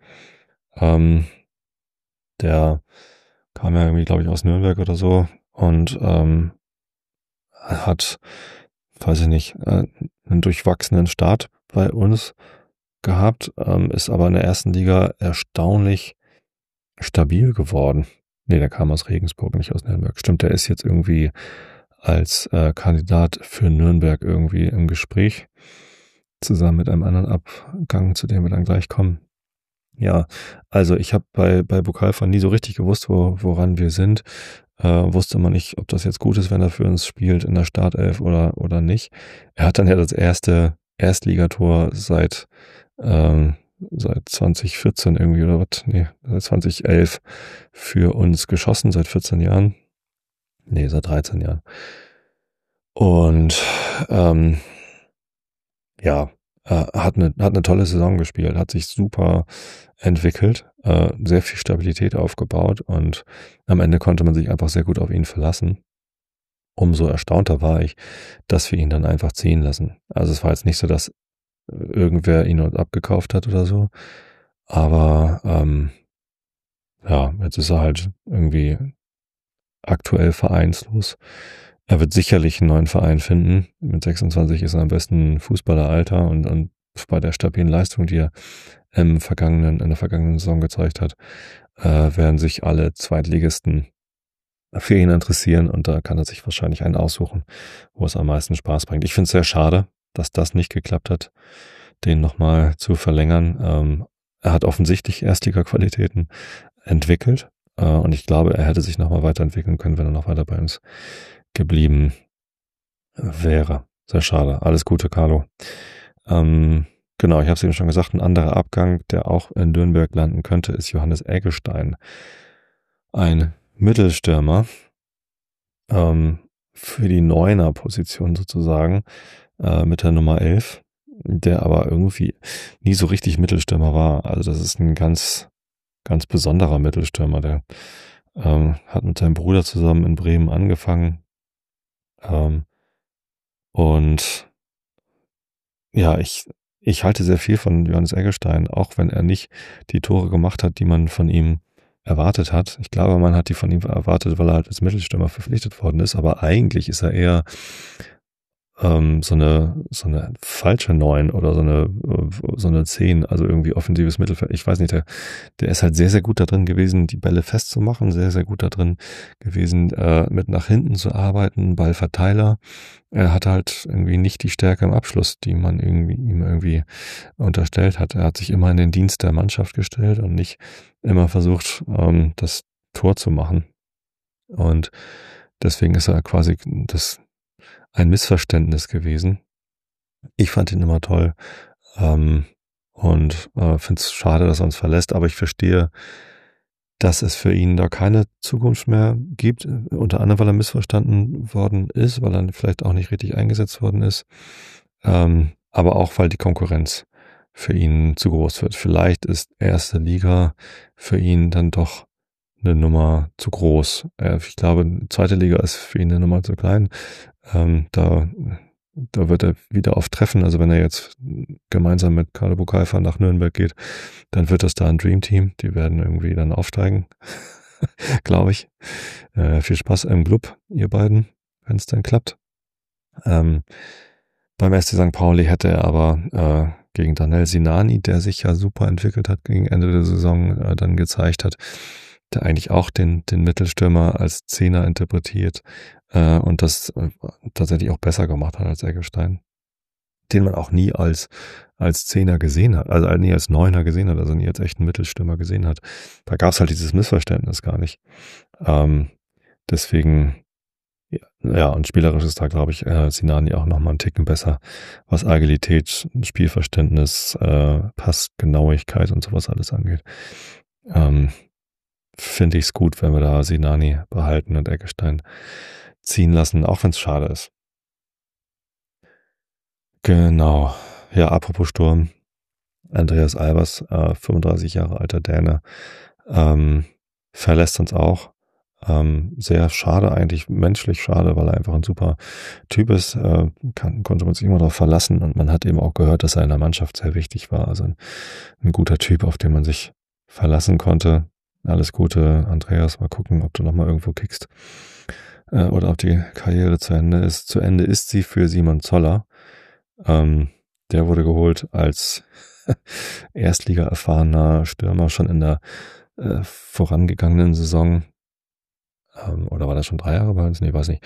B: Der kam ja irgendwie, glaube ich, aus Nürnberg oder so und hat, weiß ich nicht, einen durchwachsenen Start bei uns gehabt, ist aber in der ersten Liga erstaunlich stabil geworden. Nee, der kam aus Regensburg, nicht aus Nürnberg. Stimmt, der ist jetzt irgendwie als Kandidat für Nürnberg irgendwie im Gespräch, zusammen mit einem anderen Abgang, zu dem wir dann gleich kommen. Ja, also ich habe bei Bucalfa nie so richtig gewusst, woran wir sind. Wusste man nicht, ob das jetzt gut ist, wenn er für uns spielt in der Startelf oder nicht. Er hat dann ja das erste Erstligator seit 2014 irgendwie oder was? Nee, seit 2011 für uns geschossen, seit 14 Jahren. Nee, seit 13 Jahren. Und ja, hat eine tolle Saison gespielt, hat sich super entwickelt, sehr viel Stabilität aufgebaut und am Ende konnte man sich einfach sehr gut auf ihn verlassen. Umso erstaunter war ich, dass wir ihn dann einfach ziehen lassen. Also es war jetzt nicht so, dass irgendwer ihn uns abgekauft hat oder so, aber ja, jetzt ist er halt irgendwie aktuell vereinslos. Er wird sicherlich einen neuen Verein finden. Mit 26 ist er am besten Fußballeralter und bei der stabilen Leistung, die er in der vergangenen Saison gezeigt hat, werden sich alle Zweitligisten für ihn interessieren und da kann er sich wahrscheinlich einen aussuchen, wo es am meisten Spaß bringt. Ich finde es sehr schade, dass das nicht geklappt hat, den nochmal zu verlängern. Er hat offensichtlich Erstliga-Qualitäten entwickelt und ich glaube, er hätte sich nochmal weiterentwickeln können, wenn er noch weiter bei uns geblieben wäre. Sehr schade. Alles Gute, Carlo. Genau, ich habe es eben schon gesagt, ein anderer Abgang, der auch in Nürnberg landen könnte, ist Johannes Eggestein. Ein Mittelstürmer für die Neuner-Position sozusagen mit der Nummer 11, der aber irgendwie nie so richtig Mittelstürmer war. Also das ist ein ganz, ganz besonderer Mittelstürmer, der hat mit seinem Bruder zusammen in Bremen angefangen und ja, ich halte sehr viel von Johannes Eggestein, auch wenn er nicht die Tore gemacht hat, die man von ihm erwartet hat. Ich glaube, man hat die von ihm erwartet, weil er halt als Mittelstürmer verpflichtet worden ist, aber eigentlich ist er eher so eine falsche 9 oder so eine 10, also irgendwie offensives Mittelfeld. Ich weiß nicht, der ist halt sehr, sehr gut da drin gewesen, die Bälle festzumachen, sehr, sehr gut da drin gewesen, mit nach hinten zu arbeiten, Ballverteiler. Er hat halt irgendwie nicht die Stärke im Abschluss, die man ihm irgendwie unterstellt hat. Er hat sich immer in den Dienst der Mannschaft gestellt und nicht immer versucht, das Tor zu machen. Und deswegen ist er quasi ein Missverständnis gewesen. Ich fand ihn immer toll und finde es schade, dass er uns verlässt, aber ich verstehe, dass es für ihn da keine Zukunft mehr gibt, unter anderem, weil er missverstanden worden ist, weil er vielleicht auch nicht richtig eingesetzt worden ist, aber auch, weil die Konkurrenz für ihn zu groß wird. Vielleicht ist erste Liga für ihn dann doch eine Nummer zu groß. Ich glaube, zweite Liga ist für ihn eine Nummer zu klein. Da wird er wieder auf Treffen. Also wenn er jetzt gemeinsam mit Carlo Bucalfa nach Nürnberg geht, dann wird das da ein Dreamteam. Die werden irgendwie dann aufsteigen, glaube ich. Viel Spaß im Club, ihr beiden, wenn es dann klappt. Beim SC St. Pauli hätte er aber gegen Danel Sinani, der sich ja super entwickelt hat, gegen Ende der Saison dann gezeigt hat, der eigentlich auch den Mittelstürmer als Zehner interpretiert und das tatsächlich auch besser gemacht hat als Eggestein, den man auch nie als Zehner gesehen hat, also nie als Neuner gesehen hat, also nie als echten Mittelstürmer gesehen hat. Da gab es halt dieses Missverständnis gar nicht. Deswegen, ja, und spielerisch ist da, glaube ich, Sinani auch nochmal einen Ticken besser, was Agilität, Spielverständnis, Passgenauigkeit und sowas alles angeht. finde ich es gut, wenn wir da Sinani behalten und Eggestein ziehen lassen, auch wenn es schade ist. Genau. Ja, apropos Sturm. Andreas Albers, 35 Jahre alter Däne, verlässt uns auch. Sehr schade eigentlich, menschlich schade, weil er einfach ein super Typ ist. Konnte man sich immer darauf verlassen und man hat eben auch gehört, dass er in der Mannschaft sehr wichtig war. Also ein guter Typ, auf den man sich verlassen konnte. Alles Gute, Andreas. Mal gucken, ob du nochmal irgendwo kickst. Oder ob die Karriere zu Ende ist. Zu Ende ist sie für Simon Zoller. Der wurde geholt als Erstliga erfahrener Stürmer schon in der vorangegangenen Saison. Oder war das schon 3 Jahre bei uns? Nee, weiß nicht.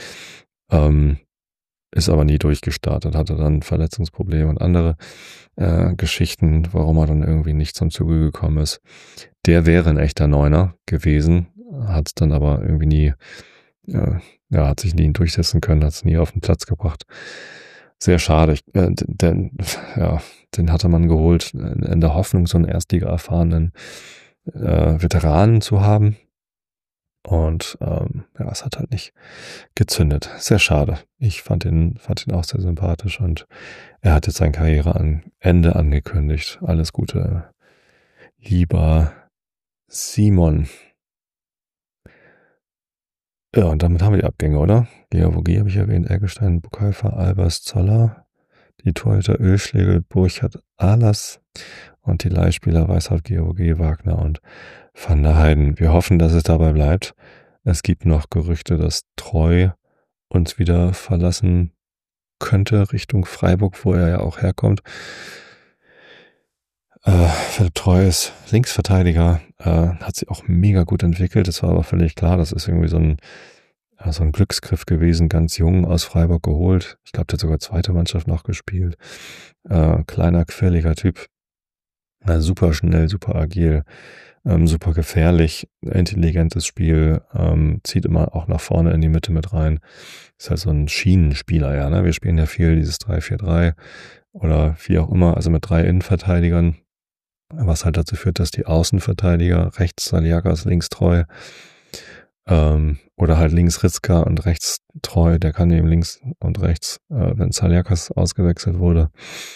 B: Ist aber nie durchgestartet, hatte dann Verletzungsprobleme und andere Geschichten, warum er dann irgendwie nicht zum Zuge gekommen ist. Der wäre ein echter Neuner gewesen, hat es dann aber irgendwie nie, hat sich nie durchsetzen können, hat es nie auf den Platz gebracht. Sehr schade. Den hatte man geholt in der Hoffnung, so einen Erstliga-erfahrenen Veteranen zu haben. Und es hat halt nicht gezündet. Sehr schade. Ich fand ihn auch sehr sympathisch und er hat jetzt sein Karriereende angekündigt. Alles Gute, lieber Simon. Ja, und damit haben wir die Abgänge, oder? Georgi habe ich erwähnt, Eggestein, Buchhäufer, Albers, Zoller, die Torhüter Ölschlegel, Burchard, Ahlers und die Leihspieler Weishaupt, Georgi, Wagner und Van der Heiden. Wir hoffen, dass es dabei bleibt. Es gibt noch Gerüchte, dass Treu uns wieder verlassen könnte Richtung Freiburg, wo er ja auch herkommt. Philipp Treu ist Linksverteidiger, hat sich auch mega gut entwickelt. Das war aber völlig klar, das ist irgendwie so ein Glücksgriff gewesen, ganz jung aus Freiburg geholt. Ich glaube, der hat sogar zweite Mannschaft noch gespielt. Kleiner, quirliger Typ. Super schnell, super agil, super gefährlich, intelligentes Spiel, zieht immer auch nach vorne in die Mitte mit rein. Ist halt so ein Schienenspieler, ja, ne? Wir spielen ja viel dieses 3-4-3 oder wie auch immer, also mit 3 Innenverteidigern, was halt dazu führt, dass die Außenverteidiger rechts Saliakas, links Treu, oder halt links Ritzka und rechts Treu, der kann eben links und rechts, wenn Saliakas ausgewechselt wurde.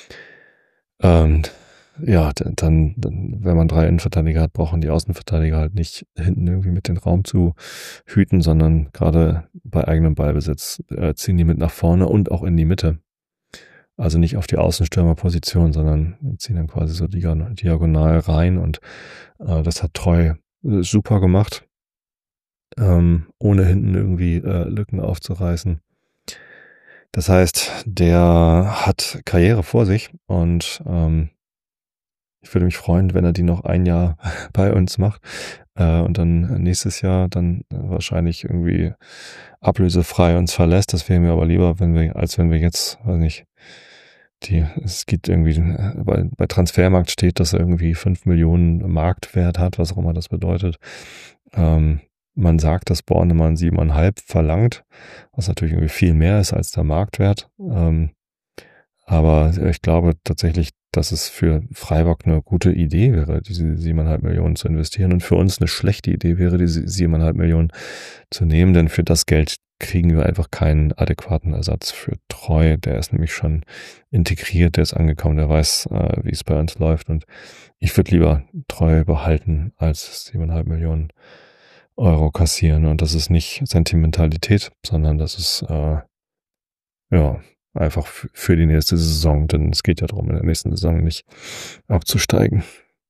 B: Ja, dann, wenn man 3 Innenverteidiger hat, brauchen die Außenverteidiger halt nicht hinten irgendwie mit den Raum zu hüten, sondern gerade bei eigenem Ballbesitz ziehen die mit nach vorne und auch in die Mitte. Also nicht auf die Außenstürmerposition, sondern ziehen dann quasi so diagonal rein und das hat Treu super gemacht, ohne hinten irgendwie Lücken aufzureißen. Das heißt, der hat Karriere vor sich und ich würde mich freuen, wenn er die noch ein Jahr bei uns macht und dann nächstes Jahr dann wahrscheinlich irgendwie ablösefrei uns verlässt. Das wäre mir aber lieber, als wenn wir jetzt, weiß nicht, es gibt irgendwie, bei Transfermarkt steht, dass er irgendwie 5 Millionen Marktwert hat, was auch immer das bedeutet. Man sagt, dass Bornemann 7,5 verlangt, was natürlich irgendwie viel mehr ist als der Marktwert. Aber ich glaube tatsächlich, dass es für Freiburg eine gute Idee wäre, diese 7,5 Millionen zu investieren und für uns eine schlechte Idee wäre, diese 7,5 Millionen zu nehmen, denn für das Geld kriegen wir einfach keinen adäquaten Ersatz für Treu. Der ist nämlich schon integriert, der ist angekommen, der weiß, wie es bei uns läuft und ich würde lieber Treu behalten als 7,5 Millionen Euro kassieren und das ist nicht Sentimentalität, sondern das ist einfach für die nächste Saison, denn es geht ja darum, in der nächsten Saison nicht abzusteigen.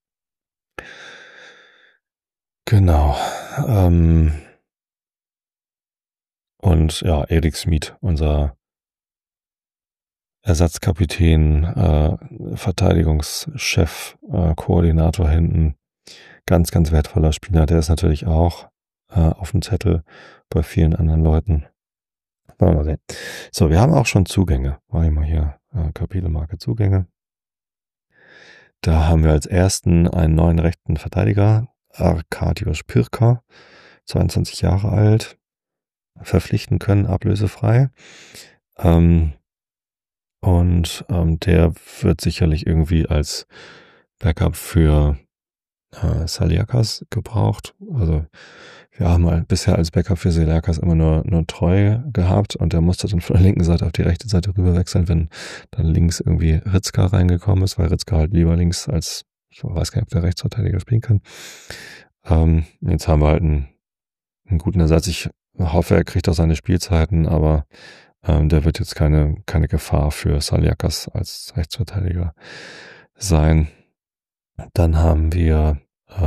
B: Genau. Und ja, Erik Smith, unser Ersatzkapitän, Verteidigungschef, Koordinator hinten, ganz, ganz wertvoller Spieler. Der ist natürlich auch auf dem Zettel bei vielen anderen Leuten. Wollen wir mal sehen. So, wir haben auch schon Zugänge. Mache ich mal hier Kapitelmarke Zugänge. Da haben wir als ersten einen neuen rechten Verteidiger, Arkadiusz Pirka, 22 Jahre alt, verpflichten können, ablösefrei. Der wird sicherlich irgendwie als Backup für Saliakas gebraucht. Also wir haben halt bisher als Backup für Saliakas immer nur Treu gehabt und der musste dann von der linken Seite auf die rechte Seite rüber wechseln, wenn dann links irgendwie Ritzka reingekommen ist, weil Ritzka halt lieber links als, ich weiß gar nicht, ob der Rechtsverteidiger spielen kann. Jetzt haben wir halt einen guten Ersatz. Ich hoffe, er kriegt auch seine Spielzeiten, aber der wird jetzt keine Gefahr für Saliakas als Rechtsverteidiger sein. Dann haben wir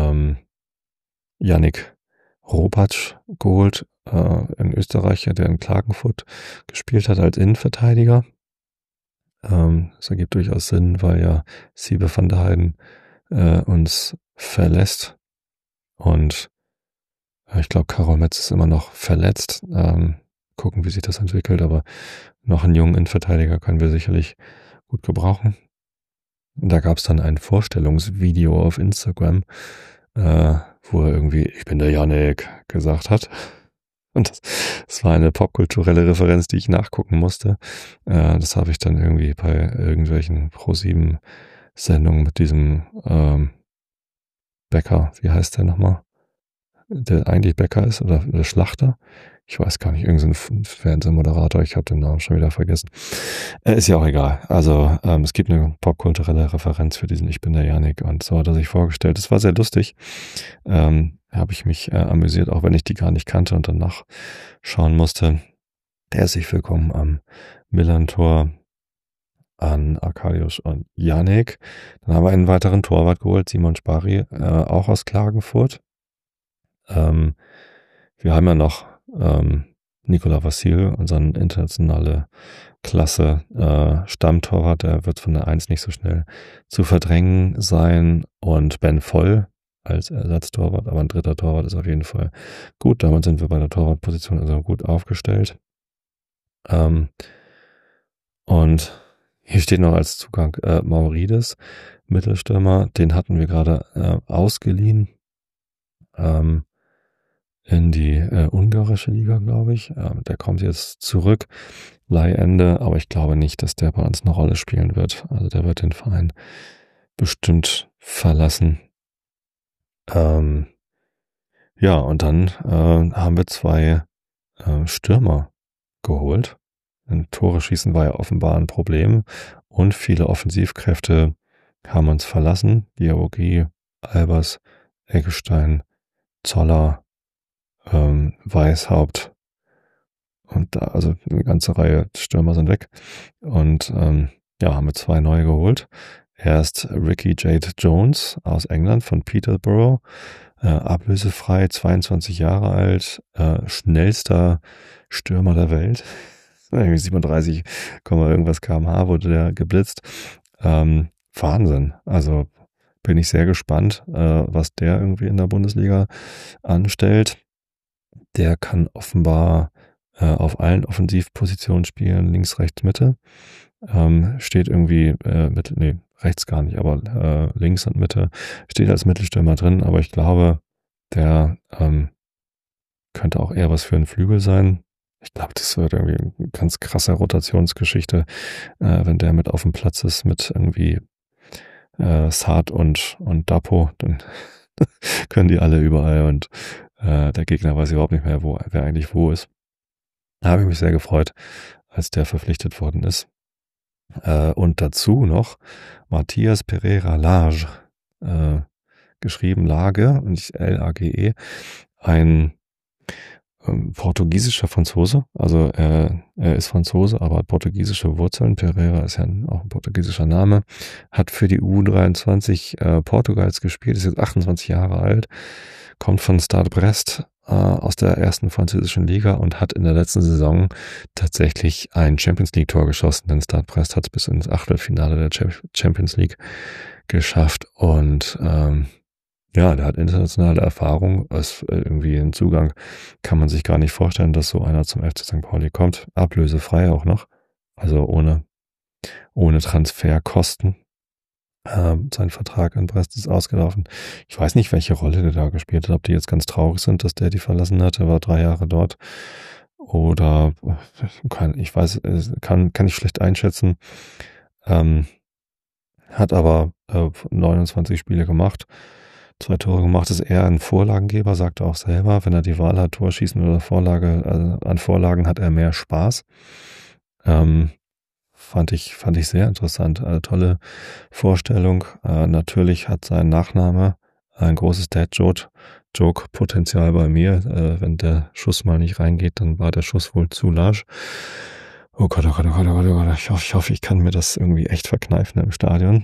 B: Yannick Ropatsch geholt, ein Österreicher, der in Klagenfurt gespielt hat als Innenverteidiger. Das ergibt durchaus Sinn, weil ja Siebe van der Heiden uns verlässt und ich glaube, Karol Metz ist immer noch verletzt. Gucken, wie sich das entwickelt, aber noch einen jungen Innenverteidiger können wir sicherlich gut gebrauchen. Da gab es dann ein Vorstellungsvideo auf Instagram, wo er irgendwie, ich bin der Yannick, gesagt hat. Und das war eine popkulturelle Referenz, die ich nachgucken musste. Das habe ich dann irgendwie bei irgendwelchen Pro7-Sendungen mit diesem Bäcker, wie heißt der nochmal? Der eigentlich Bäcker ist oder der Schlachter. Ich weiß gar nicht, irgendein Fernsehmoderator, ich habe den Namen schon wieder vergessen. Ist ja auch egal. Also es gibt eine popkulturelle Referenz für diesen Ich bin der Yannick und so hat er sich vorgestellt. Das war sehr lustig. Habe ich mich amüsiert, auch wenn ich die gar nicht kannte und danach schauen musste. Herzlich willkommen am Millern-Tor an Arkadiusz und Yannick. Dann haben wir einen weiteren Torwart geholt, Simon Spari, auch aus Klagenfurt. Wir haben ja noch Nikola Vassil, unseren internationale Klasse Stammtorwart, der wird von der 1 nicht so schnell zu verdrängen sein, und Ben Voll als Ersatztorwart, aber ein dritter Torwart ist auf jeden Fall gut. Damit sind wir bei der Torwartposition also gut aufgestellt. Und hier steht noch als Zugang Maurides, Mittelstürmer, den hatten wir gerade ausgeliehen in die ungarische Liga, glaube ich. Der kommt jetzt zurück, Leihende, aber ich glaube nicht, dass der bei uns eine Rolle spielen wird. Also der wird den Verein bestimmt verlassen. Ja, und dann haben wir 2 Stürmer geholt. Tore schießen war ja offenbar ein Problem und viele Offensivkräfte haben uns verlassen. Diawogi, Albers, Eggestein, Zoller, Weishaupt und da, also eine ganze Reihe Stürmer sind weg. Und haben wir 2 neue geholt. Erst Ricky Jade Jones aus England von Peterborough, ablösefrei, 22 Jahre alt, schnellster Stürmer der Welt. 37, irgendwas km/h wurde der geblitzt. Wahnsinn. Also bin ich sehr gespannt, was der irgendwie in der Bundesliga anstellt. Der kann offenbar auf allen Offensivpositionen spielen, links, rechts, Mitte. Steht irgendwie rechts gar nicht, aber links und Mitte steht als Mittelstürmer drin, aber ich glaube, der könnte auch eher was für einen Flügel sein. Ich glaube, das wird irgendwie eine ganz krasse Rotationsgeschichte, wenn der mit auf dem Platz ist mit irgendwie Saad und Dapo, dann können die alle überall und der Gegner weiß überhaupt nicht mehr, wer eigentlich wo ist. Da habe ich mich sehr gefreut, als der verpflichtet worden ist. Und dazu noch Matthias Pereira Lage, geschrieben Lage und nicht Lage, ein portugiesischer Franzose, also er ist Franzose, aber hat portugiesische Wurzeln. Pereira ist ja auch ein portugiesischer Name, hat für die U23 Portugals gespielt, ist jetzt 28 Jahre alt, kommt von Stade Brest aus der ersten französischen Liga und hat in der letzten Saison tatsächlich ein Champions-League-Tor geschossen, denn Stade Brest hat es bis ins Achtelfinale der Champions League geschafft und der hat internationale Erfahrung, ist irgendwie ein Zugang, kann man sich gar nicht vorstellen, dass so einer zum FC St. Pauli kommt, ablösefrei auch noch, also ohne Transferkosten. Sein Vertrag in Brest ist ausgelaufen. Ich weiß nicht, welche Rolle der da gespielt hat, ob die jetzt ganz traurig sind, dass der die verlassen hat, er war 3 Jahre dort, oder kann ich schlecht einschätzen, hat aber 29 Spiele gemacht. 2 Tore gemacht, ist eher ein Vorlagengeber, sagt er auch selber. Wenn er die Wahl hat, Torschießen oder Vorlage, also an Vorlagen hat er mehr Spaß. Fand ich sehr interessant. Also tolle Vorstellung. Natürlich hat sein Nachname ein großes Dad-Joke-Potenzial bei mir. Wenn der Schuss mal nicht reingeht, dann war der Schuss wohl zu large. Oh Gott, oh Gott, oh Gott, oh Gott, oh Gott. Ich hoffe, ich kann mir das irgendwie echt verkneifen im Stadion.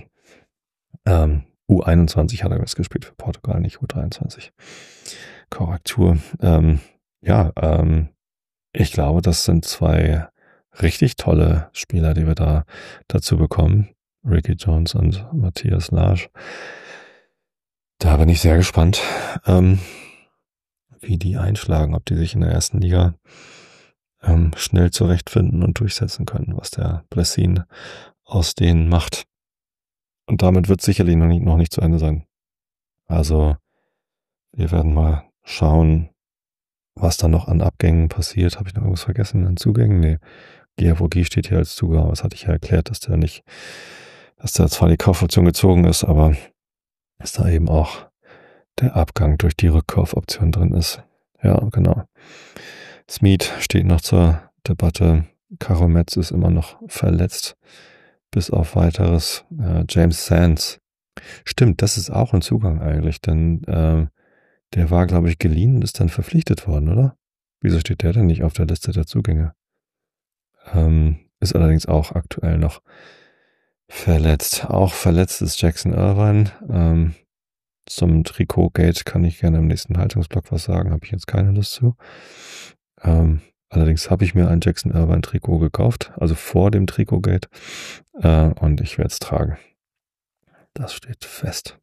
B: U21 hat er jetzt gespielt für Portugal, nicht U23. Korrektur. Ich glaube, das sind 2 richtig tolle Spieler, die wir da dazu bekommen. Ricky Jones und Matthias Larsch. Da bin ich sehr gespannt, wie die einschlagen, ob die sich in der ersten Liga schnell zurechtfinden und durchsetzen können, was der Blessin aus denen macht. Und damit wird sicherlich noch nicht zu Ende sein. Also wir werden mal schauen, was da noch an Abgängen passiert. Habe ich noch irgendwas vergessen an Zugängen? Nee. GFOG steht hier als Zugang. Das hatte ich ja erklärt, dass der zwar die Kaufoption gezogen ist, aber dass da eben auch der Abgang durch die Rückkaufoption drin ist. Ja, genau. Smith steht noch zur Debatte. Karol Metz ist immer noch verletzt. Bis auf weiteres. James Sands. Stimmt, das ist auch ein Zugang eigentlich, denn der war, glaube ich, geliehen und ist dann verpflichtet worden, oder? Wieso steht der denn nicht auf der Liste der Zugänge? Ist allerdings auch aktuell noch verletzt. Auch verletzt ist Jackson Irvine. Zum Trikotgate kann ich gerne im nächsten Haltungsblock was sagen, habe ich jetzt keine Lust zu. Allerdings habe ich mir ein Jackson Irvine Trikot gekauft, also vor dem Trikotgate, und ich werde es tragen. Das steht fest.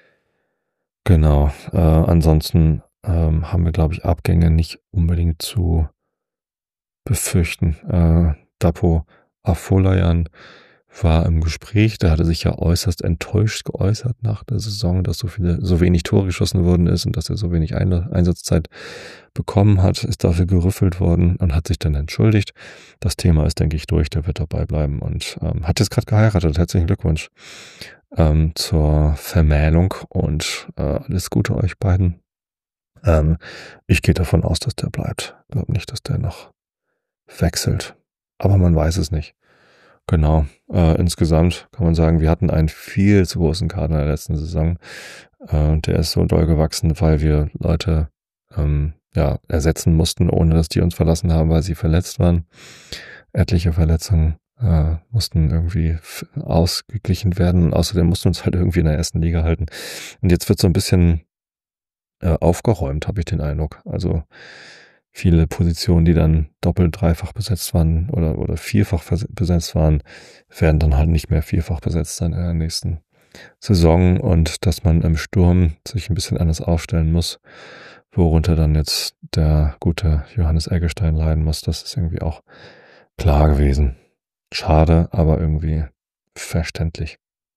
B: Genau. Ansonsten haben wir, glaube ich, Abgänge nicht unbedingt zu befürchten. Dapo Afolayan war im Gespräch, der hatte sich ja äußerst enttäuscht geäußert nach der Saison, dass so wenig Tore geschossen worden ist und dass er so wenig Einsatzzeit bekommen hat, ist dafür gerüffelt worden und hat sich dann entschuldigt. Das Thema ist, denke ich, durch, der wird dabei bleiben und hat jetzt gerade geheiratet. Herzlichen Glückwunsch zur Vermählung und alles Gute euch beiden. Ich gehe davon aus, dass der bleibt. Ich glaube nicht, dass der noch wechselt. Aber man weiß es nicht. Genau. Insgesamt kann man sagen, wir hatten einen viel zu großen Kader in der letzten Saison. Der ist so doll gewachsen, weil wir Leute ersetzen mussten, ohne dass die uns verlassen haben, weil sie verletzt waren. Etliche Verletzungen mussten irgendwie ausgeglichen werden. Außerdem mussten wir uns halt irgendwie in der ersten Liga halten. Und jetzt wird so ein bisschen aufgeräumt, habe ich den Eindruck. Also viele Positionen, die dann doppelt, dreifach besetzt waren oder vierfach besetzt waren, werden dann halt nicht mehr vierfach besetzt sein in der nächsten Saison und dass man im Sturm sich ein bisschen anders aufstellen muss, worunter dann jetzt der gute Johannes Eggestein leiden muss, das ist irgendwie auch klar gewesen. Schade, aber irgendwie verständlich.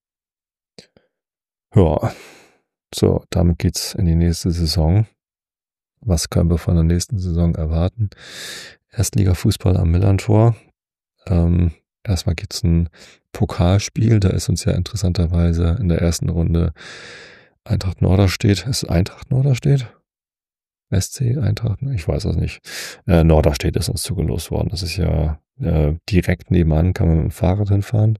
B: Ja, so, damit geht's in die nächste Saison. Was können wir von der nächsten Saison erwarten? Erstliga-Fußball am Millerntor. Erstmal gibt's ein Pokalspiel. Da ist uns ja interessanterweise in der ersten Runde Eintracht Norderstedt. Ist Eintracht Norderstedt? SC Eintracht? Ich weiß es nicht. Norderstedt ist uns zugelost worden. Das ist ja direkt nebenan, kann man mit dem Fahrrad hinfahren.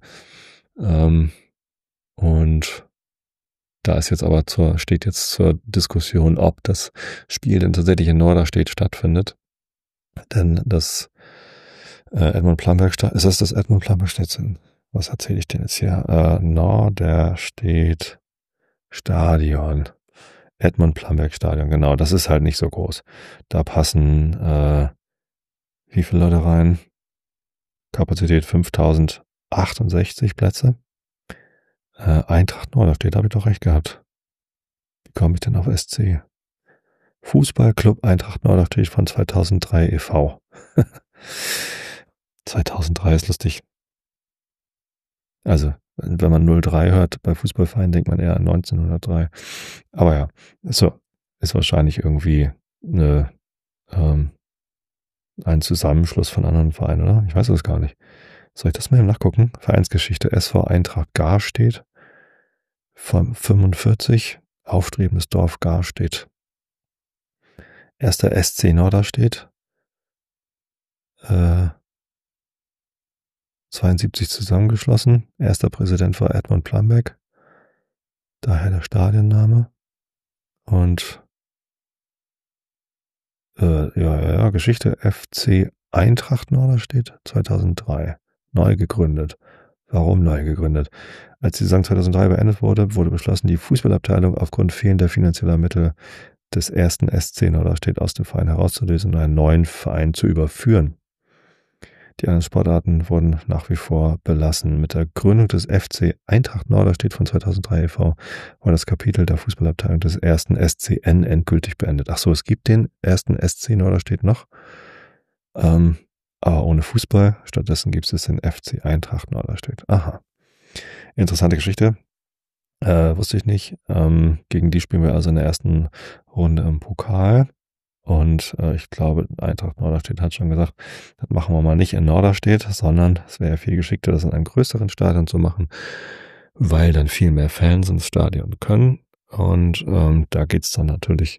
B: Und da ist jetzt aber steht jetzt zur Diskussion, ob das Spiel denn tatsächlich in Norderstedt stattfindet. Denn das Edmund-Plamberg-Stadion, ist das Edmund-Plamberg-Stadion? Was erzähle ich denn jetzt hier? Norderstedt Stadion. Edmund-Plamberg-Stadion, genau. Das ist halt nicht so groß. Da passen wie viele Leute rein? Kapazität 5068 Plätze. Eintracht Norderstedt, habe ich doch recht gehabt. Wie komme ich denn auf SC? Fußballclub Eintracht Norderstedt von 2003 e.V. 2003 ist lustig. Also, wenn man 03 hört bei Fußballvereinen, denkt man eher an 1903. Aber ja, so ist wahrscheinlich irgendwie ein Zusammenschluss von anderen Vereinen, oder? Ich weiß es gar nicht. Soll ich das mal eben nachgucken? Vereinsgeschichte SV Eintracht Garstedt von 45. aufstrebendes Dorf Garstedt. Erster SC Norderstedt, 72 zusammengeschlossen. Erster Präsident war Edmund Plambeck, daher der Stadionname. Und Geschichte: FC Eintracht Norderstedt 2003, neu gegründet. Warum neu gegründet? Als die Saison 2003 beendet wurde, wurde beschlossen, die Fußballabteilung aufgrund fehlender finanzieller Mittel des ersten SC Norderstedt aus dem Verein herauszulösen und einen neuen Verein zu überführen. Die anderen Sportarten wurden nach wie vor belassen. Mit der Gründung des FC Eintracht Norderstedt von 2003 e.V. war das Kapitel der Fußballabteilung des ersten SCN endgültig beendet. Ach so, es gibt den ersten SC Norderstedt noch, aber ohne Fußball. Stattdessen gibt es den FC Eintracht Norderstedt. Aha. Interessante Geschichte. Wusste ich nicht. Gegen die spielen wir also in der ersten Runde im Pokal. Und ich glaube, Eintracht Norderstedt hat schon gesagt, das machen wir mal nicht in Norderstedt, sondern es wäre viel geschickter, das in einem größeren Stadion zu machen, weil dann viel mehr Fans ins Stadion können. Und da geht es dann natürlich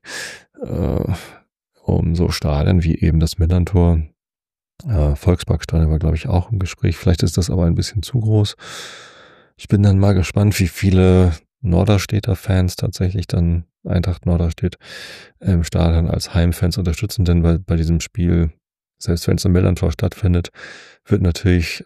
B: um so Stadien wie eben das Millerntor. Volksparkstadion war, glaube ich, auch im Gespräch. Vielleicht ist das aber ein bisschen zu groß. Ich bin dann mal gespannt, wie viele Norderstedter Fans tatsächlich dann Eintracht Norderstedt im Stadion als Heimfans unterstützen, denn bei diesem Spiel, selbst wenn es im Millerntor stattfindet, wird natürlich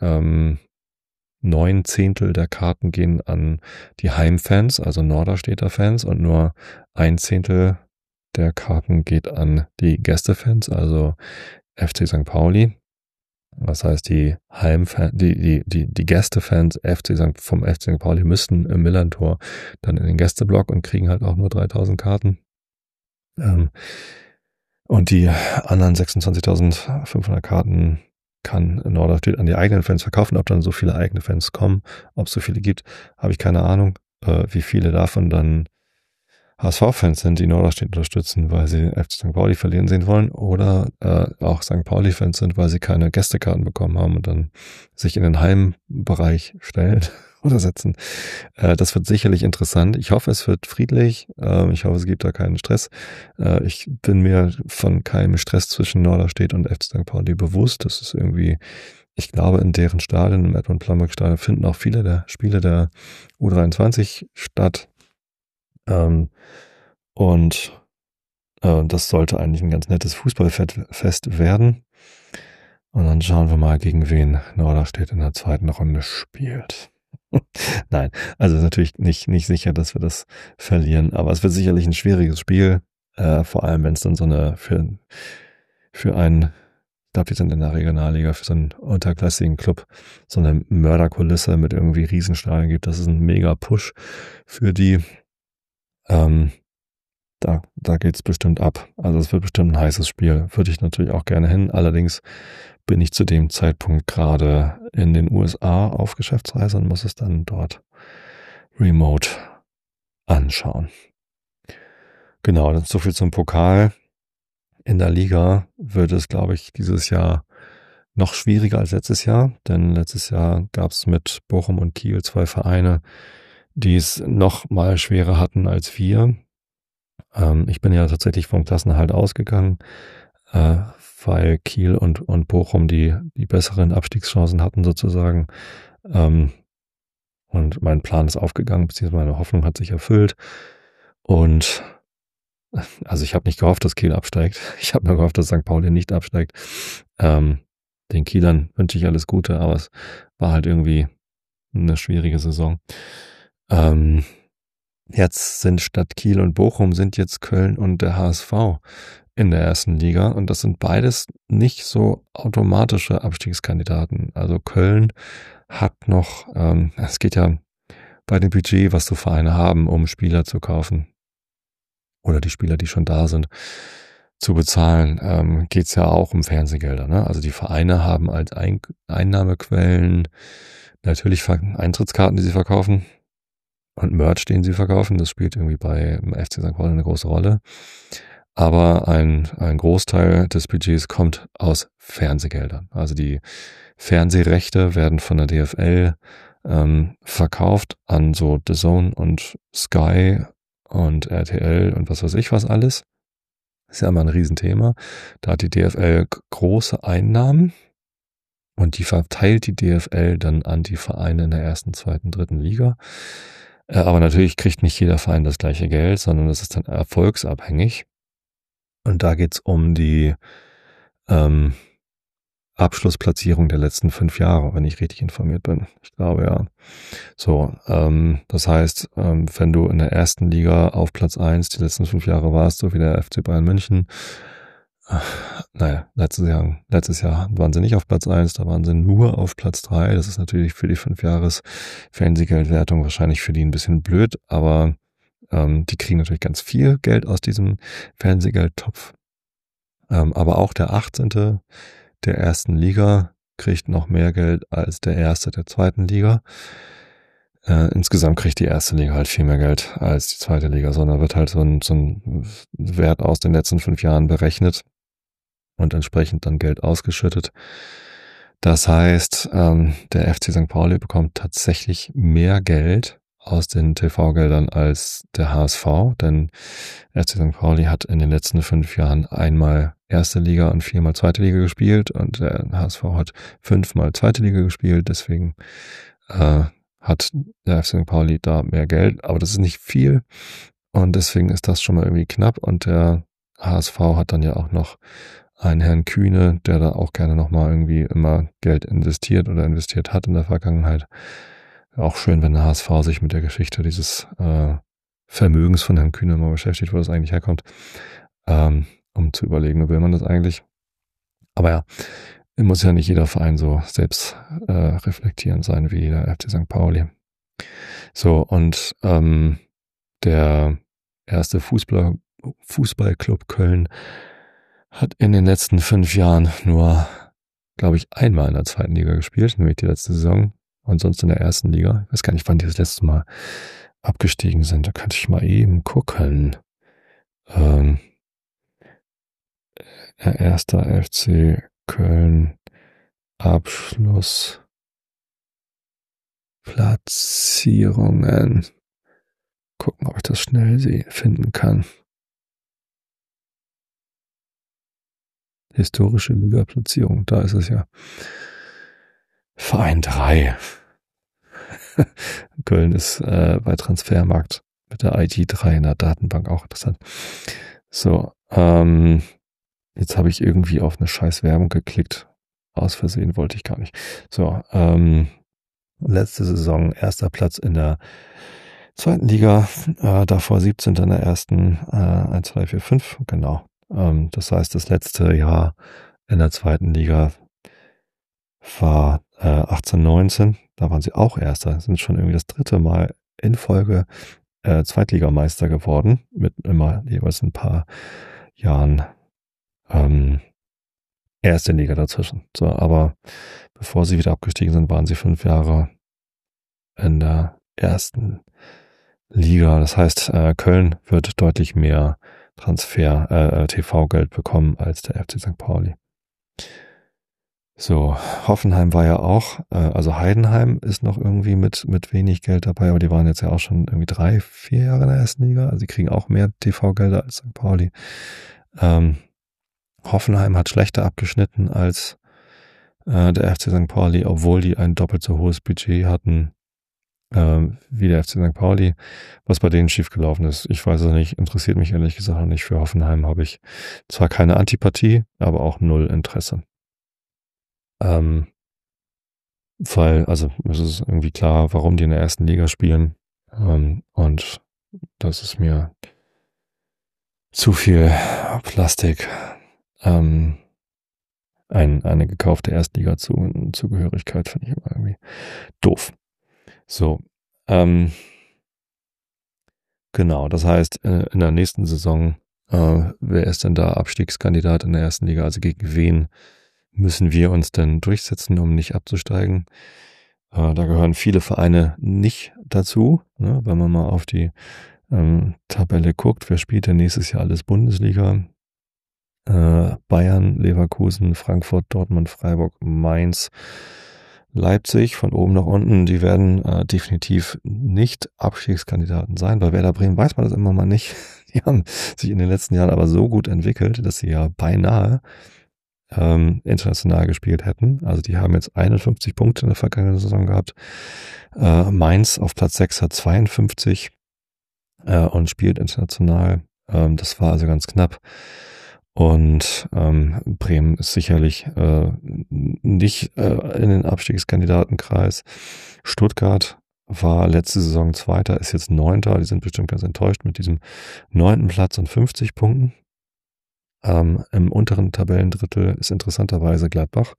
B: 9/10 der Karten gehen an die Heimfans, also Norderstedter Fans, und nur 1/10 der Karten geht an die Gästefans, also FC St. Pauli. Das heißt, die Gästefans vom FC St. Pauli müssten im Millerntor dann in den Gästeblock und kriegen halt auch nur 3000 Karten. Und die anderen 26.500 Karten kann Norderstedt an die eigenen Fans verkaufen. Ob dann so viele eigene Fans kommen, ob es so viele gibt, habe ich keine Ahnung. Wie viele davon dann HSV-Fans sind, die Norderstedt unterstützen, weil sie FC St. Pauli verlieren sehen wollen, oder auch St. Pauli-Fans sind, weil sie keine Gästekarten bekommen haben und dann sich in den Heimbereich stellen oder setzen. Das wird sicherlich interessant. Ich hoffe, es wird friedlich. Ich hoffe, es gibt da keinen Stress. Ich bin mir von keinem Stress zwischen Norderstedt und FC St. Pauli bewusst. Das ist irgendwie, ich glaube, in deren Stadion, im Edmund Plambeck Stadion, finden auch viele der Spiele der U23 statt. Und das sollte eigentlich ein ganz nettes Fußballfest werden. Und dann schauen wir mal, gegen wen Norderstedt in der zweiten Runde spielt. Nein, also natürlich nicht sicher, dass wir das verlieren, aber es wird sicherlich ein schwieriges Spiel, vor allem wenn es dann so eine für einen, ich glaube, die sind in der Regionalliga, für so einen unterklassigen Club so eine Mörderkulisse mit irgendwie Riesenstadien gibt. Das ist ein mega Push für die. Da geht's bestimmt ab. Also es wird bestimmt ein heißes Spiel. Würde ich natürlich auch gerne hin. Allerdings bin ich zu dem Zeitpunkt gerade in den USA auf Geschäftsreise und muss es dann dort remote anschauen. Genau, das ist so viel zum Pokal. In der Liga wird es, glaube ich, dieses Jahr noch schwieriger als letztes Jahr, denn letztes Jahr gab es mit Bochum und Kiel 2 Vereine, die es noch mal schwerer hatten als wir. Ich bin ja tatsächlich vom Klassenerhalt ausgegangen, weil Kiel und Bochum die besseren Abstiegschancen hatten sozusagen. Und mein Plan ist aufgegangen, beziehungsweise meine Hoffnung hat sich erfüllt. Und also ich habe nicht gehofft, dass Kiel absteigt. Ich habe nur gehofft, dass St. Pauli nicht absteigt. Den Kielern wünsche ich alles Gute, aber es war halt irgendwie eine schwierige Saison. Jetzt sind statt Kiel und Bochum sind jetzt Köln und der HSV in der ersten Liga. Und das sind beides nicht so automatische Abstiegskandidaten. Also Köln hat noch, es geht ja bei dem Budget, was so Vereine haben, um Spieler zu kaufen oder die Spieler, die schon da sind, zu bezahlen, geht's ja auch um Fernsehgelder. Ne? Also die Vereine haben als Einnahmequellen natürlich Eintrittskarten, die sie verkaufen, und Merch, den sie verkaufen. Das spielt irgendwie bei FC St. Pauli eine große Rolle. Aber ein Großteil des Budgets kommt aus Fernsehgeldern. Also die Fernsehrechte werden von der DFL verkauft an so DAZN und Sky und RTL und was weiß ich was alles. Ist ja immer ein Riesenthema. Da hat die DFL große Einnahmen und die verteilt die DFL dann an die Vereine in der ersten, zweiten, dritten Liga. Aber natürlich kriegt nicht jeder Verein das gleiche Geld, sondern das ist dann erfolgsabhängig. Und da geht's um die Abschlussplatzierung der letzten 5 Jahre, wenn ich richtig informiert bin. Ich glaube, ja. So, das heißt, wenn du in der ersten Liga auf Platz 1 die letzten 5 Jahre warst, so wie der FC Bayern München, letztes Jahr waren sie nicht auf Platz 1, da waren sie nur auf Platz 3. Das ist natürlich für die 5-Jahres-Fernsehgeldwertung wahrscheinlich für die ein bisschen blöd, aber die kriegen natürlich ganz viel Geld aus diesem Fernsehgeldtopf. Aber auch der 18. der ersten Liga kriegt noch mehr Geld als der erste der zweiten Liga. Insgesamt kriegt die erste Liga halt viel mehr Geld als die zweite Liga, sondern wird halt so ein Wert aus den letzten 5 Jahren berechnet und entsprechend dann Geld ausgeschüttet. Das heißt, der FC St. Pauli bekommt tatsächlich mehr Geld aus den TV-Geldern als der HSV, denn FC St. Pauli hat in den letzten 5 Jahren einmal erste Liga und 4-mal zweite Liga gespielt und der HSV hat 5-mal zweite Liga gespielt, deswegen hat der FC St. Pauli da mehr Geld, aber das ist nicht viel und deswegen ist das schon mal irgendwie knapp und der HSV hat dann ja auch noch einen Herrn Kühne, der da auch gerne nochmal irgendwie immer Geld investiert oder investiert hat in der Vergangenheit. Auch schön, wenn der HSV sich mit der Geschichte dieses Vermögens von Herrn Kühne mal beschäftigt, wo das eigentlich herkommt, um zu überlegen, will man das eigentlich. Aber ja, muss ja nicht jeder Verein so selbst reflektierend sein wie der FC St. Pauli. So, und der erste Fußballclub Köln hat in den letzten 5 Jahren nur, glaube ich, einmal in der zweiten Liga gespielt, nämlich die letzte Saison und sonst in der ersten Liga. Ich weiß gar nicht, wann die das letzte Mal abgestiegen sind. Da könnte ich mal eben gucken. Erster FC Köln Abschlussplatzierungen. Gucken, ob ich das schnell finden kann. Historische Liga-Platzierung, da ist es ja. Verein 3. Köln ist bei Transfermarkt mit der ID3 in der Datenbank auch interessant. So, jetzt habe ich irgendwie auf eine scheiß Werbung geklickt. Aus Versehen wollte ich gar nicht. So, letzte Saison erster Platz in der zweiten Liga, davor 17. in der ersten, 1, 2, 4, 5, genau. Das heißt, das letzte Jahr in der zweiten Liga war 18, 19. Da waren sie auch Erster. Sind schon irgendwie das 3. Mal in Folge Zweitligameister geworden. Mit immer jeweils ein paar Jahren erste Liga dazwischen. So, aber bevor sie wieder abgestiegen sind, waren sie 5 Jahre in der ersten Liga. Das heißt, Köln wird deutlich mehr TV-Geld bekommen als der FC St. Pauli. So, Hoffenheim war ja auch, also Heidenheim ist noch irgendwie mit wenig Geld dabei, aber die waren jetzt ja auch schon irgendwie 3, 4 Jahre in der ersten Liga, also sie kriegen auch mehr TV-Gelder als St. Pauli. Hoffenheim hat schlechter abgeschnitten als der FC St. Pauli, obwohl die ein doppelt so hohes Budget hatten wie der FC St. Pauli. Was bei denen schiefgelaufen ist, ich weiß es nicht, interessiert mich ehrlich gesagt nicht. Für Hoffenheim habe ich zwar keine Antipathie, aber auch 0 Interesse. Weil, also es ist irgendwie klar, warum die in der ersten Liga spielen. Und das ist mir zu viel Plastik. Eine gekaufte Erstliga-Zugehörigkeit finde ich immer irgendwie doof. So, genau, das heißt, in der nächsten Saison, wer ist denn da Abstiegskandidat in der ersten Liga? Also gegen wen müssen wir uns denn durchsetzen, um nicht abzusteigen? Da gehören viele Vereine nicht dazu. Ne? Wenn man mal auf die Tabelle guckt, wer spielt denn nächstes Jahr alles Bundesliga? Bayern, Leverkusen, Frankfurt, Dortmund, Freiburg, Mainz, Leipzig von oben nach unten, die werden definitiv nicht Abstiegskandidaten sein. Bei Werder Bremen weiß man das immer mal nicht. Die haben sich in den letzten Jahren aber so gut entwickelt, dass sie ja beinahe international gespielt hätten. Also die haben jetzt 51 Punkte in der vergangenen Saison gehabt. Mainz auf Platz 6 hat 52 und spielt international. Das war also ganz knapp. Und Bremen ist sicherlich nicht in den Abstiegskandidatenkreis. Stuttgart war letzte Saison Zweiter, ist jetzt Neunter. Die sind bestimmt ganz enttäuscht mit diesem 9. Platz und 50 Punkten. Im unteren Tabellendrittel ist interessanterweise Gladbach,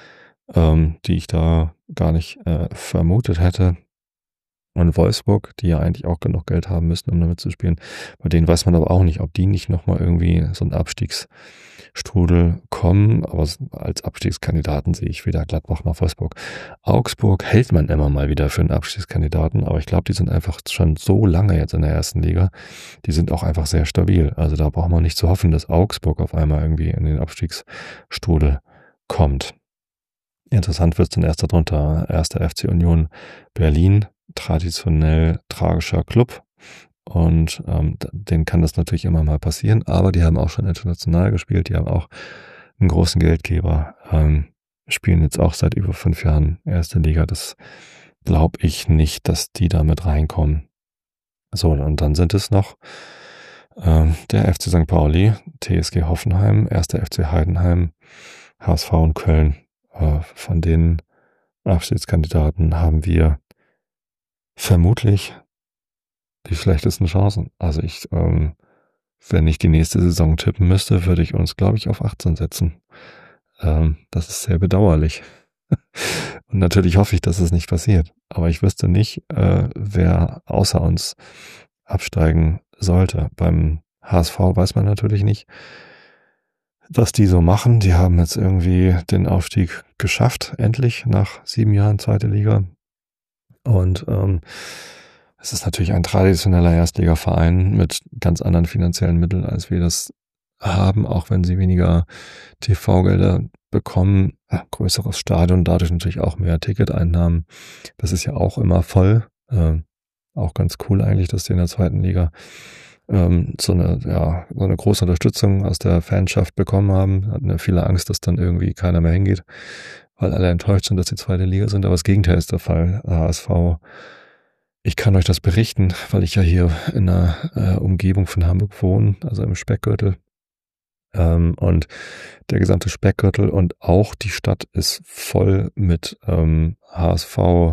B: die ich da gar nicht vermutet hätte. Und Wolfsburg, die ja eigentlich auch genug Geld haben müssten, um damit zu spielen. Bei denen weiß man aber auch nicht, ob die nicht nochmal irgendwie so einen Abstiegsstrudel kommen. Aber als Abstiegskandidaten sehe ich weder Gladbach noch Wolfsburg. Augsburg hält man immer mal wieder für einen Abstiegskandidaten, aber ich glaube, die sind einfach schon so lange jetzt in der ersten Liga. Die sind auch einfach sehr stabil. Also da braucht man nicht zu hoffen, dass Augsburg auf einmal irgendwie in den Abstiegsstrudel kommt. Interessant wird es dann erst darunter. 1. FC Union Berlin, traditionell tragischer Club, und denen kann das natürlich immer mal passieren, aber die haben auch schon international gespielt, die haben auch einen großen Geldgeber, spielen jetzt auch seit über 5 Jahren erste Liga. Das glaube ich nicht, dass die damit reinkommen. So, und dann sind es noch der FC St. Pauli, TSG Hoffenheim, 1. FC Heidenheim, HSV und Köln. Von den Abstiegskandidaten haben wir vermutlich die schlechtesten Chancen. Also wenn ich die nächste Saison tippen müsste, würde ich uns, glaube ich, auf 18 setzen. Das ist sehr bedauerlich. Und natürlich hoffe ich, dass es nicht passiert. Aber ich wüsste nicht, wer außer uns absteigen sollte. Beim HSV weiß man natürlich nicht, was die so machen. Die haben jetzt irgendwie den Aufstieg geschafft, endlich, nach 7 Jahren zweite Liga. Und es ist natürlich ein traditioneller Erstligaverein mit ganz anderen finanziellen Mitteln, als wir das haben, auch wenn sie weniger TV-Gelder bekommen, größeres Stadion, dadurch natürlich auch mehr Ticketeinnahmen. Das ist ja auch immer voll. Auch ganz cool eigentlich, dass die in der zweiten Liga so eine große Unterstützung aus der Fanschaft bekommen haben. Hatten ja viele Angst, dass dann irgendwie keiner mehr hingeht, weil alle enttäuscht sind, dass die zweite Liga sind. Aber das Gegenteil ist der Fall. HSV, ich kann euch das berichten, weil ich ja hier in der Umgebung von Hamburg wohne, also im Speckgürtel. Und der gesamte Speckgürtel und auch die Stadt ist voll mit HSV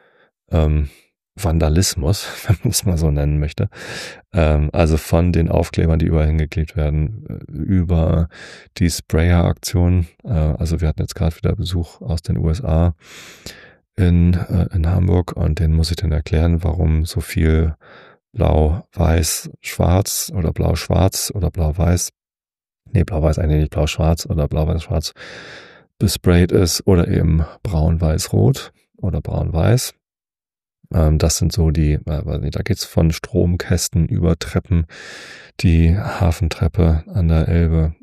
B: Vandalismus, wenn man es mal so nennen möchte. Also von den Aufklebern, die überall hingeklebt werden, über die Sprayer-Aktion. Also wir hatten jetzt gerade wieder Besuch aus den USA in Hamburg, und den muss ich dann erklären, warum so viel Blau-Weiß-Schwarz oder Blau-Schwarz oder Blau-Weiß, Blau-Weiß eigentlich nicht, Blau-Schwarz oder Blau-Weiß-Schwarz besprayt ist, oder eben Braun-Weiß-Rot oder Braun-Weiß. Das sind so die, da geht's von Stromkästen über Treppen, die Hafentreppe an der Elbe,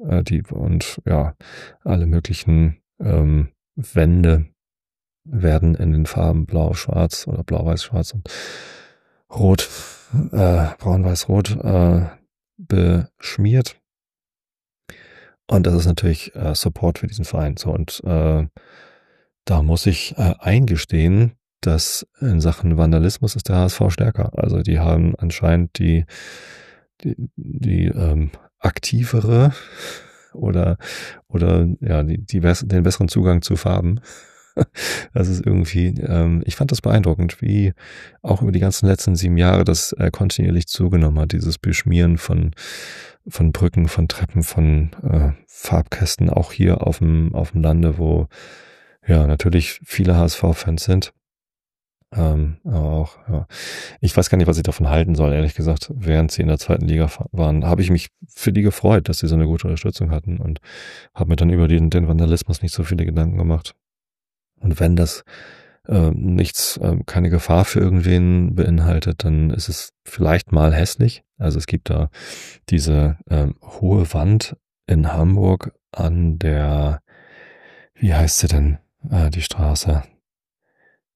B: alle möglichen Wände werden in den Farben Blau-Schwarz oder Blau-Weiß-Schwarz und Rot, Braun-Weiß-Rot beschmiert. Und das ist natürlich Support für diesen Verein. So, und da muss ich eingestehen, dass in Sachen Vandalismus ist der HSV stärker. Also die haben anscheinend die aktivere oder den besseren Zugang zu Farben. Das ist irgendwie, ich fand das beeindruckend, wie auch über die ganzen letzten 7 Jahre das kontinuierlich zugenommen hat, dieses Beschmieren von Brücken, von Treppen, von Farbkästen, auch hier auf dem Lande, wo ja natürlich viele HSV-Fans sind. Aber auch, ja. Ich weiß gar nicht, was ich davon halten soll, ehrlich gesagt. Während sie in der zweiten Liga waren, habe ich mich für die gefreut, dass sie so eine gute Unterstützung hatten, und habe mir dann über den Vandalismus nicht so viele Gedanken gemacht. Und wenn das keine Gefahr für irgendwen beinhaltet, dann ist es vielleicht mal hässlich. Also es gibt da diese hohe Wand in Hamburg an der, wie heißt sie denn, die Straße?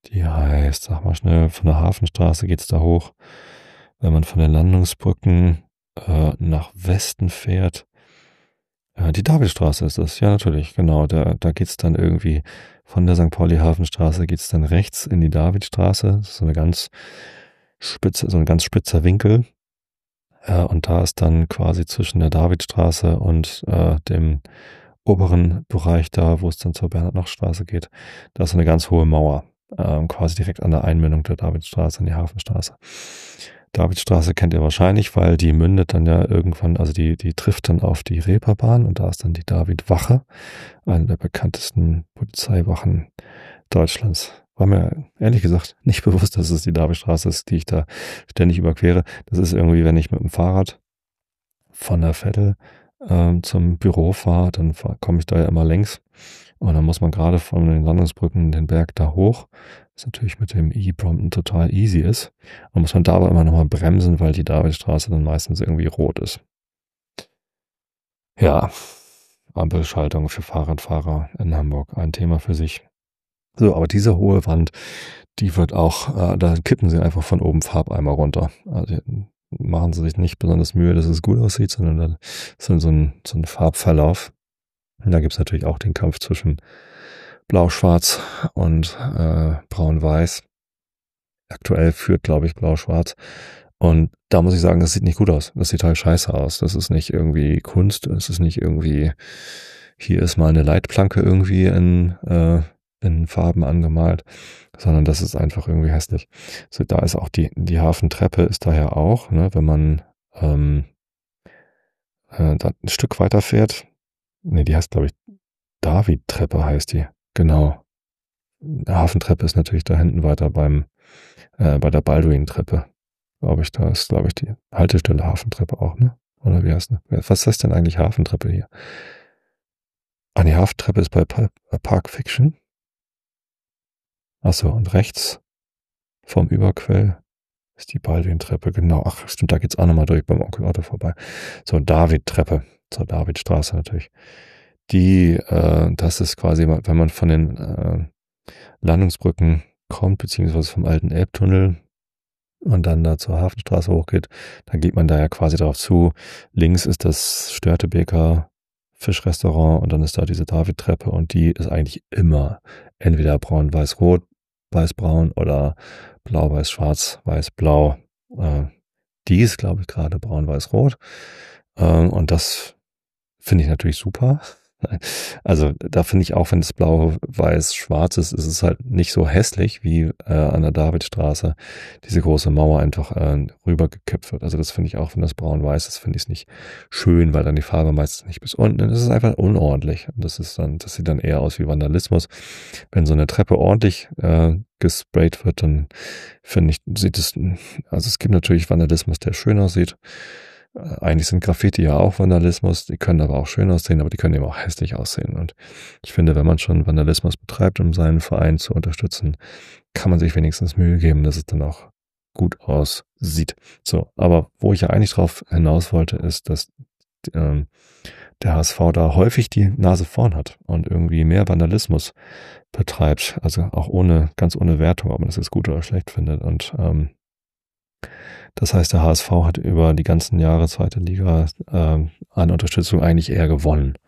B: Die heißt, sag mal schnell, von der Hafenstraße geht's da hoch. Wenn man von den Landungsbrücken nach Westen fährt. Die Davidstraße ist es, ja natürlich, genau. Da geht's dann irgendwie von der St. Pauli-Hafenstraße geht's dann rechts in die Davidstraße. Das ist so ein ganz spitzer Winkel. Und da ist dann quasi zwischen der Davidstraße und dem oberen Bereich da, wo es dann zur Bernhard-Nocht-Straße geht, da ist eine ganz hohe Mauer, quasi direkt an der Einmündung der Davidstraße in die Hafenstraße. Davidstraße kennt ihr wahrscheinlich, weil die mündet dann ja irgendwann, also die trifft dann auf die Reeperbahn und da ist dann die Davidwache, eine der bekanntesten Polizeiwachen Deutschlands. War mir ehrlich gesagt nicht bewusst, dass es die Davidstraße ist, die ich da ständig überquere. Das ist irgendwie, wenn ich mit dem Fahrrad von der Vettel zum Büro fahre, dann komme ich da ja immer längs. Und dann muss man gerade von den Landungsbrücken den Berg da hoch, was natürlich mit dem E-Brompton total easy ist. Und muss man da aber immer nochmal bremsen, weil die Davidstraße dann meistens irgendwie rot ist. Ja, Ampelschaltung für Fahrradfahrer in Hamburg, ein Thema für sich. So, aber diese hohe Wand, die wird auch, da kippen sie einfach von oben Farbeimer runter. Also machen sie sich nicht besonders Mühe, dass es gut aussieht, sondern da ist so ein Farbverlauf. Und da gibt's natürlich auch den Kampf zwischen Blau-Schwarz und Braun-Weiß. Aktuell führt, glaube ich, Blau-Schwarz. Und da muss ich sagen, das sieht nicht gut aus. Das sieht halt scheiße aus. Das ist nicht irgendwie Kunst. Es ist nicht irgendwie, hier ist mal eine Leitplanke irgendwie in Farben angemalt, sondern das ist einfach irgendwie hässlich. So, da ist auch die Hafentreppe ist da ja auch, ne, wenn man da ein Stück weiter fährt. Ne, die heißt, glaube ich, David-Treppe heißt die. Genau. Hafentreppe ist natürlich da hinten weiter bei der Balduin-Treppe. Glaube ich, da ist, glaube ich, die Haltestelle Hafentreppe auch, ne? Oder wie heißt ne? Was heißt denn eigentlich Hafentreppe hier? Ah, die Hafentreppe ist bei Park Fiction. Achso, und rechts vom Überquell ist die Balduin-Treppe, genau. Ach, stimmt, da geht's auch nochmal durch beim Onkel Otto vorbei. So, David-Treppe, zur Davidstraße natürlich. Das ist quasi, wenn man von den Landungsbrücken kommt, beziehungsweise vom alten Elbtunnel und dann da zur Hafenstraße hochgeht, dann geht man da ja quasi drauf zu. Links ist das Störtebeker Fischrestaurant und dann ist da diese David-Treppe und die ist eigentlich immer entweder braun-weiß-rot, weiß-braun oder blau-weiß-schwarz, weiß-blau. Die ist, glaube ich, gerade braun-weiß-rot. Und das finde ich natürlich super. Also da finde ich auch, wenn es blau-weiß-schwarz ist, ist es halt nicht so hässlich, wie an der Davidstraße diese große Mauer einfach rübergekippt wird. Also das finde ich auch, wenn das braun-weiß ist, finde ich es nicht schön, weil dann die Farbe meistens nicht bis unten ist. Es ist einfach unordentlich. Und das sieht dann eher aus wie Vandalismus. Wenn so eine Treppe ordentlich gesprayt wird, dann finde ich, also es gibt natürlich Vandalismus, der schön aussieht. Eigentlich sind Graffiti ja auch Vandalismus, die können aber auch schön aussehen, aber die können eben auch hässlich aussehen. Und ich finde, wenn man schon Vandalismus betreibt, um seinen Verein zu unterstützen, kann man sich wenigstens Mühe geben, dass es dann auch gut aussieht. So, aber wo ich ja eigentlich drauf hinaus wollte, ist, dass der HSV da häufig die Nase vorn hat und irgendwie mehr Vandalismus betreibt, also auch ganz ohne Wertung, ob man das jetzt gut oder schlecht findet. Und das heißt, der HSV hat über die ganzen Jahre zweite Liga an Unterstützung eigentlich eher gewonnen.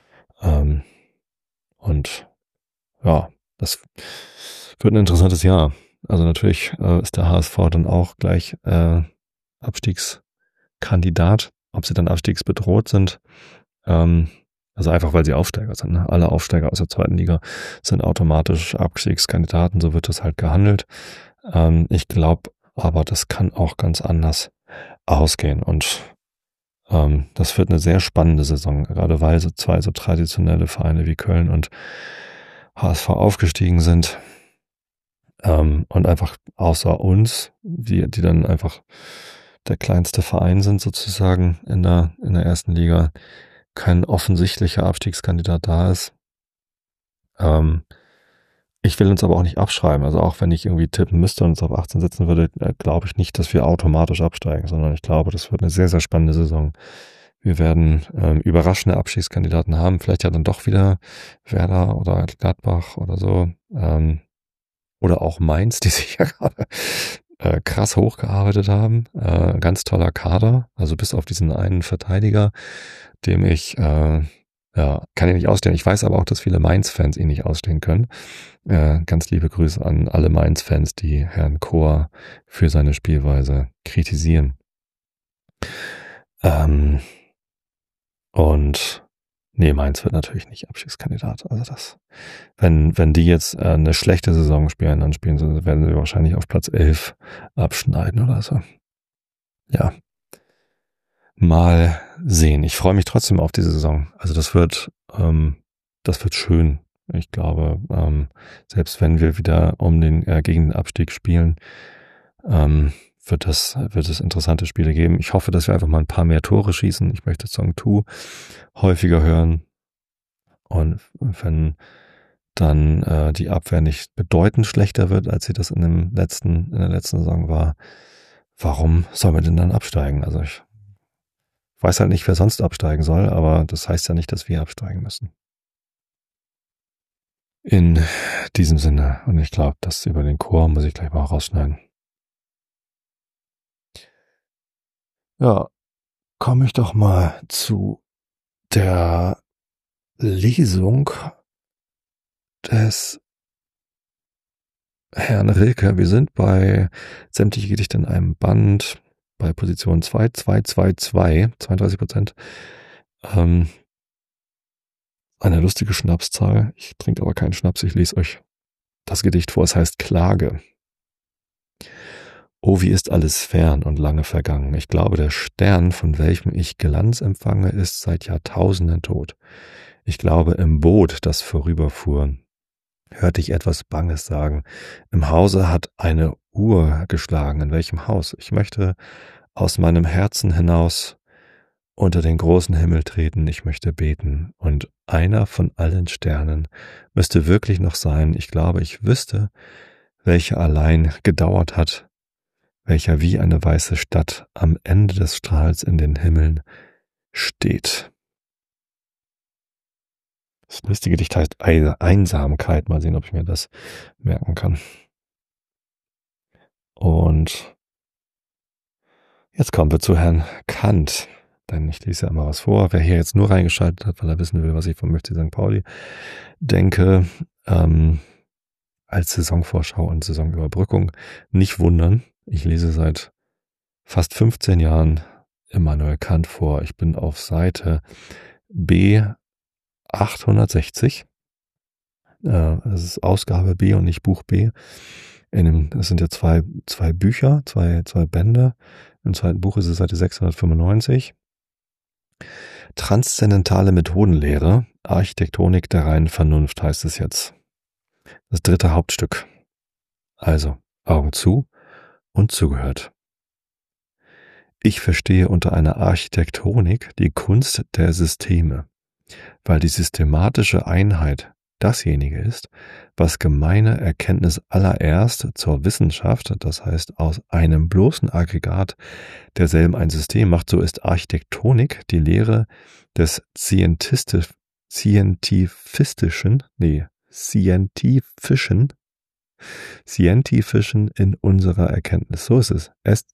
B: Und ja, das wird ein interessantes Jahr. Also natürlich ist der HSV dann auch gleich Abstiegskandidat. Ob sie dann abstiegsbedroht sind, also einfach, weil sie Aufsteiger sind. Ne? Alle Aufsteiger aus der zweiten Liga sind automatisch Abstiegskandidaten, so wird das halt gehandelt. Ich glaube, aber das kann auch ganz anders ausgehen. Und das wird eine sehr spannende Saison, gerade weil so zwei so traditionelle Vereine wie Köln und HSV aufgestiegen sind. Und einfach außer uns, die dann einfach der kleinste Verein sind sozusagen in der ersten Liga, kein offensichtlicher Abstiegskandidat da ist. Ich will uns aber auch nicht abschreiben. Also auch wenn ich irgendwie tippen müsste und uns auf 18 setzen würde, glaube ich nicht, dass wir automatisch absteigen, sondern ich glaube, das wird eine sehr, sehr spannende Saison. Wir werden überraschende Abstiegskandidaten haben. Vielleicht ja dann doch wieder Werder oder Gladbach oder so. oder auch Mainz, die sich ja gerade krass hochgearbeitet haben. Ganz toller Kader, also bis auf diesen einen Verteidiger, dem ich, kann ich nicht ausstehen. Ich weiß aber auch, dass viele Mainz-Fans ihn nicht ausstehen können. Ganz liebe Grüße an alle Mainz-Fans, die Herrn Kohr für seine Spielweise kritisieren. Mainz wird natürlich nicht Abstiegskandidat. Also wenn die jetzt eine schlechte Saison spielen, dann werden sie wahrscheinlich auf Platz 11 abschneiden oder so. Ja. Mal sehen. Ich freue mich trotzdem auf diese Saison. Also das wird schön. Ich glaube, selbst wenn wir wieder gegen den Abstieg spielen, wird es interessante Spiele geben. Ich hoffe, dass wir einfach mal ein paar mehr Tore schießen. Ich möchte Song 2 häufiger hören. Und wenn dann die Abwehr nicht bedeutend schlechter wird, als sie das in der letzten Saison war, warum sollen wir denn dann absteigen? Also ich weiß halt nicht, wer sonst absteigen soll, aber das heißt ja nicht, dass wir absteigen müssen. In diesem Sinne, und ich glaube, das über den Chor muss ich gleich mal rausschneiden. Ja, komme ich doch mal zu der Lesung des Herrn Rilke. Wir sind bei sämtliche Gedichte in einem Band, bei Position 32%. Eine lustige Schnapszahl. Ich trinke aber keinen Schnaps, ich lese euch das Gedicht vor. Es heißt Klage. Oh, wie ist alles fern und lange vergangen. Ich glaube, der Stern, von welchem ich Glanz empfange, ist seit Jahrtausenden tot. Ich glaube, im Boot, das vorüberfuhr, hörte ich etwas Banges sagen. Im Hause hat eine Uhr geschlagen. In welchem Haus? Ich möchte aus meinem Herzen hinaus unter den großen Himmel treten. Ich möchte beten. Und einer von allen Sternen müsste wirklich noch sein. Ich glaube, ich wüsste, welcher allein gedauert hat, welcher wie eine weiße Stadt am Ende des Strahls in den Himmeln steht. Das nächste Gedicht heißt Einsamkeit. Mal sehen, ob ich mir das merken kann. Und jetzt kommen wir zu Herrn Kant. Denn ich lese ja immer was vor. Wer hier jetzt nur reingeschaltet hat, weil er wissen will, was ich vom FC St. Pauli denke, als Saisonvorschau und Saisonüberbrückung, nicht wundern. Ich lese seit fast 15 Jahren Immanuel Kant vor. Ich bin auf Seite B860. Das ist Ausgabe B und nicht Buch B. Das sind ja zwei Bücher, zwei Bände. Im zweiten Buch ist es Seite 695. Transzendentale Methodenlehre, Architektonik der reinen Vernunft heißt es jetzt. Das dritte Hauptstück. Also, Augen zu und zugehört. Ich verstehe unter einer Architektonik die Kunst der Systeme, weil die systematische Einheit dasjenige ist, was gemeine Erkenntnis allererst zur Wissenschaft, das heißt aus einem bloßen Aggregat derselben ein System macht, so ist Architektonik die Lehre des scientifischen in unserer Erkenntnis. So ist es.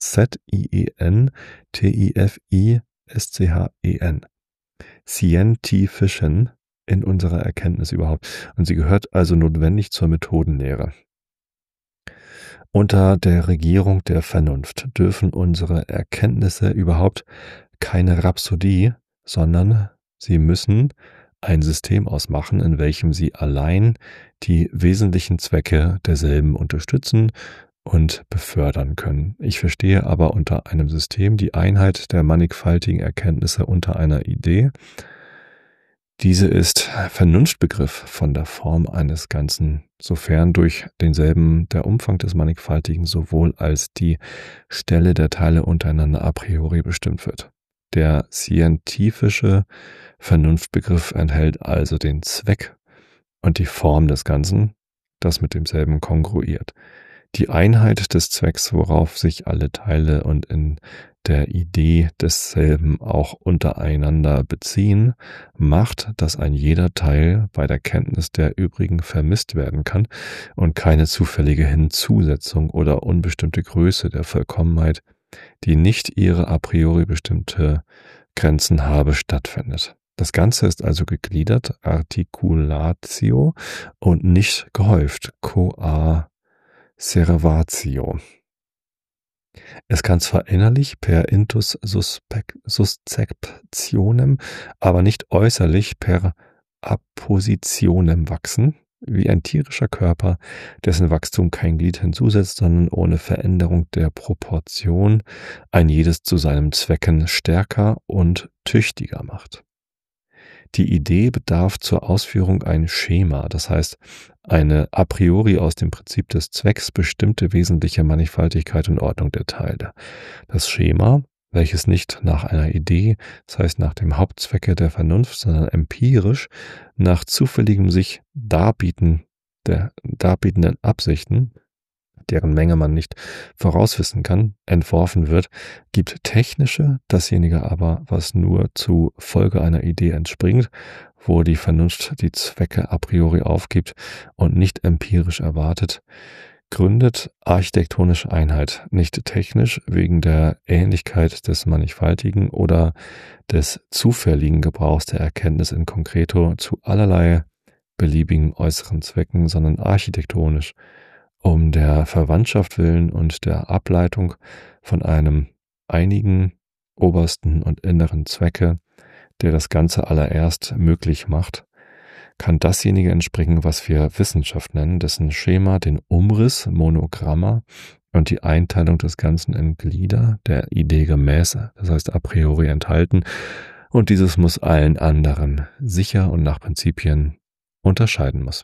B: SZIENTIFISCHEN. Scientifischen in unserer Erkenntnis überhaupt. Und sie gehört also notwendig zur Methodenlehre. Unter der Regierung der Vernunft dürfen unsere Erkenntnisse überhaupt keine Rhapsodie, sondern sie müssen ein System ausmachen, in welchem sie allein die wesentlichen Zwecke derselben unterstützen und befördern können. Ich verstehe aber unter einem System die Einheit der mannigfaltigen Erkenntnisse unter einer Idee. Diese ist Vernunftbegriff von der Form eines Ganzen, sofern durch denselben der Umfang des Mannigfaltigen sowohl als die Stelle der Teile untereinander a priori bestimmt wird. Der scientifische Vernunftbegriff enthält also den Zweck und die Form des Ganzen, das mit demselben kongruiert. Die Einheit des Zwecks, worauf sich alle Teile und in der Idee desselben auch untereinander beziehen, macht, dass ein jeder Teil bei der Kenntnis der übrigen vermisst werden kann und keine zufällige Hinzusetzung oder unbestimmte Größe der Vollkommenheit, die nicht ihre a priori bestimmte Grenzen habe, stattfindet. Das Ganze ist also gegliedert, Articulatio, und nicht gehäuft, Coaservatio. Es kann zwar innerlich per Intus susceptionem, aber nicht äußerlich per Appositionem wachsen, wie ein tierischer Körper, dessen Wachstum kein Glied hinzusetzt, sondern ohne Veränderung der Proportion ein jedes zu seinem Zwecken stärker und tüchtiger macht. Die Idee bedarf zur Ausführung ein Schema, das heißt eine a priori aus dem Prinzip des Zwecks bestimmte wesentliche Mannigfaltigkeit und Ordnung der Teile. Das Schema, welches nicht nach einer Idee, das heißt nach dem Hauptzwecke der Vernunft, sondern empirisch nach zufälligem sich darbietenden Absichten, deren Menge man nicht vorauswissen kann, entworfen wird, gibt technische, dasjenige aber, was nur zu Folge einer Idee entspringt, wo die Vernunft die Zwecke a priori aufgibt und nicht empirisch erwartet, gründet architektonische Einheit, nicht technisch wegen der Ähnlichkeit des mannigfaltigen oder des zufälligen Gebrauchs der Erkenntnis in concreto zu allerlei beliebigen äußeren Zwecken, sondern architektonisch, um der Verwandtschaft willen und der Ableitung von einem einigen obersten und inneren Zwecke, der das Ganze allererst möglich macht, kann dasjenige entspringen, was wir Wissenschaft nennen, dessen Schema den Umriss, Monogramma und die Einteilung des Ganzen in Glieder der Idee gemäß, das heißt a priori enthalten, und dieses muss allen anderen sicher und nach Prinzipien unterscheiden muss.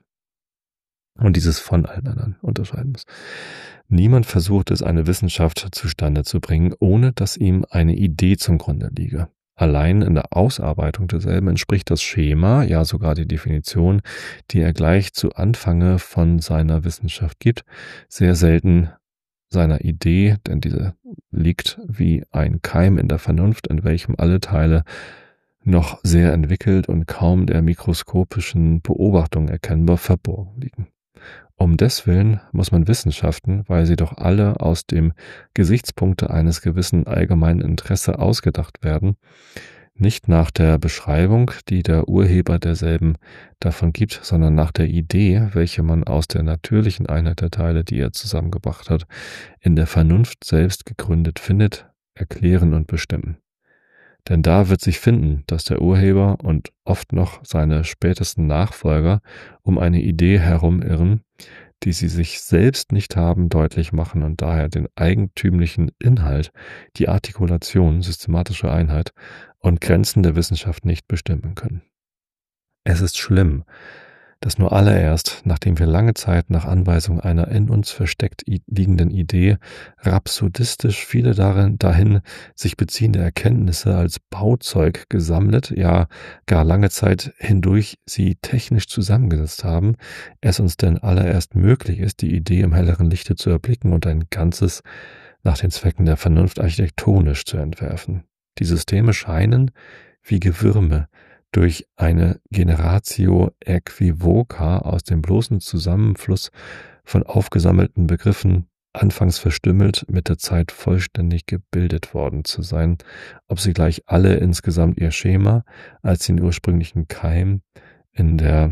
B: Und dieses von allen anderen unterscheiden muss. Niemand versucht es, eine Wissenschaft zustande zu bringen, ohne dass ihm eine Idee zum Grunde liege. Allein in der Ausarbeitung derselben entspricht das Schema, ja sogar die Definition, die er gleich zu Anfange von seiner Wissenschaft gibt, sehr selten seiner Idee, denn diese liegt wie ein Keim in der Vernunft, in welchem alle Teile noch sehr entwickelt und kaum der mikroskopischen Beobachtung erkennbar verborgen liegen. Um deswillen muss man Wissenschaften, weil sie doch alle aus dem Gesichtspunkte eines gewissen allgemeinen Interesse ausgedacht werden, nicht nach der Beschreibung, die der Urheber derselben davon gibt, sondern nach der Idee, welche man aus der natürlichen Einheit der Teile, die er zusammengebracht hat, in der Vernunft selbst gegründet findet, erklären und bestimmen. Denn da wird sich finden, dass der Urheber und oft noch seine spätesten Nachfolger um eine Idee herumirren, die sie sich selbst nicht haben deutlich machen und daher den eigentümlichen Inhalt, die Artikulation, systematische Einheit und Grenzen der Wissenschaft nicht bestimmen können. Es ist schlimm, dass nur allererst, nachdem wir lange Zeit nach Anweisung einer in uns versteckt liegenden Idee rhapsodistisch viele dahin sich beziehende Erkenntnisse als Bauzeug gesammelt, ja gar lange Zeit hindurch sie technisch zusammengesetzt haben, es uns denn allererst möglich ist, die Idee im helleren Lichte zu erblicken und ein Ganzes nach den Zwecken der Vernunft architektonisch zu entwerfen. Die Systeme scheinen wie Gewürme durch eine Generatio Aequivoca aus dem bloßen Zusammenfluss von aufgesammelten Begriffen anfangs verstümmelt, mit der Zeit vollständig gebildet worden zu sein, ob sie gleich alle insgesamt ihr Schema als den ursprünglichen Keim in der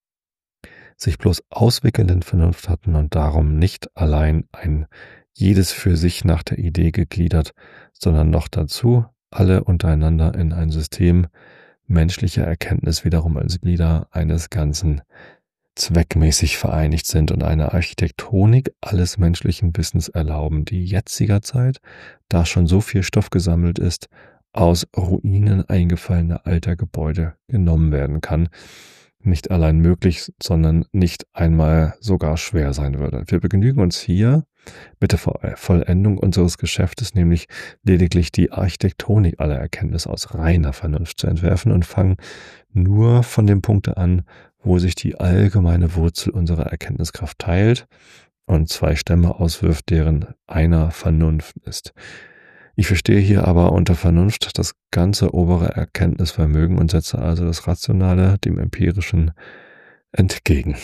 B: sich bloß auswickelnden Vernunft hatten und darum nicht allein ein jedes für sich nach der Idee gegliedert, sondern noch dazu alle untereinander in ein System menschlicher Erkenntnis wiederum als Glieder eines Ganzen zweckmäßig vereinigt sind und eine Architektonik alles menschlichen Wissens erlauben, die jetziger Zeit, da schon so viel Stoff gesammelt ist, aus Ruinen eingefallener alter Gebäude genommen werden kann, nicht allein möglich, sondern nicht einmal sogar schwer sein würde. Wir begnügen uns hier mit der Vollendung unseres Geschäftes, nämlich lediglich die Architektonik aller Erkenntnis aus reiner Vernunft zu entwerfen und fangen nur von dem Punkte an, wo sich die allgemeine Wurzel unserer Erkenntniskraft teilt, und 2 Stämme auswirft, deren einer Vernunft ist. Ich verstehe hier aber unter Vernunft das ganze obere Erkenntnisvermögen und setze also das Rationale dem Empirischen entgegen.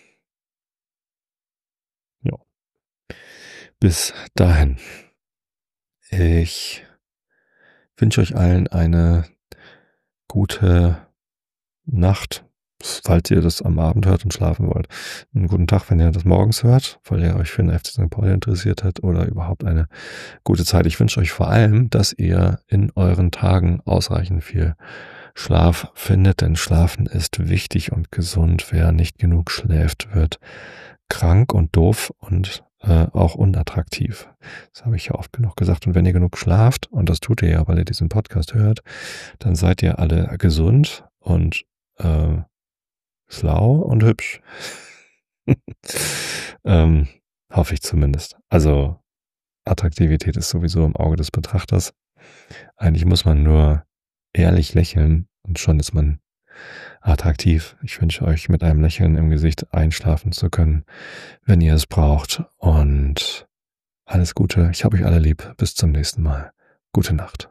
B: Ja. Bis dahin. Ich wünsche euch allen eine gute Nacht, falls ihr das am Abend hört und schlafen wollt. Einen guten Tag, wenn ihr das morgens hört, weil ihr euch für den FC St. Pauli interessiert habt, oder überhaupt eine gute Zeit. Ich wünsche euch vor allem, dass ihr in euren Tagen ausreichend viel Schlaf findet, denn Schlafen ist wichtig und gesund. Wer nicht genug schläft, wird krank und doof und auch unattraktiv. Das habe ich ja oft genug gesagt. Und wenn ihr genug schlaft, und das tut ihr ja, weil ihr diesen Podcast hört, dann seid ihr alle gesund und schlau und hübsch. Hoffe ich zumindest. Also Attraktivität ist sowieso im Auge des Betrachters. Eigentlich muss man nur ehrlich lächeln und schon ist man attraktiv. Ich wünsche euch mit einem Lächeln im Gesicht einschlafen zu können, wenn ihr es braucht. Und alles Gute. Ich habe euch alle lieb. Bis zum nächsten Mal. Gute Nacht.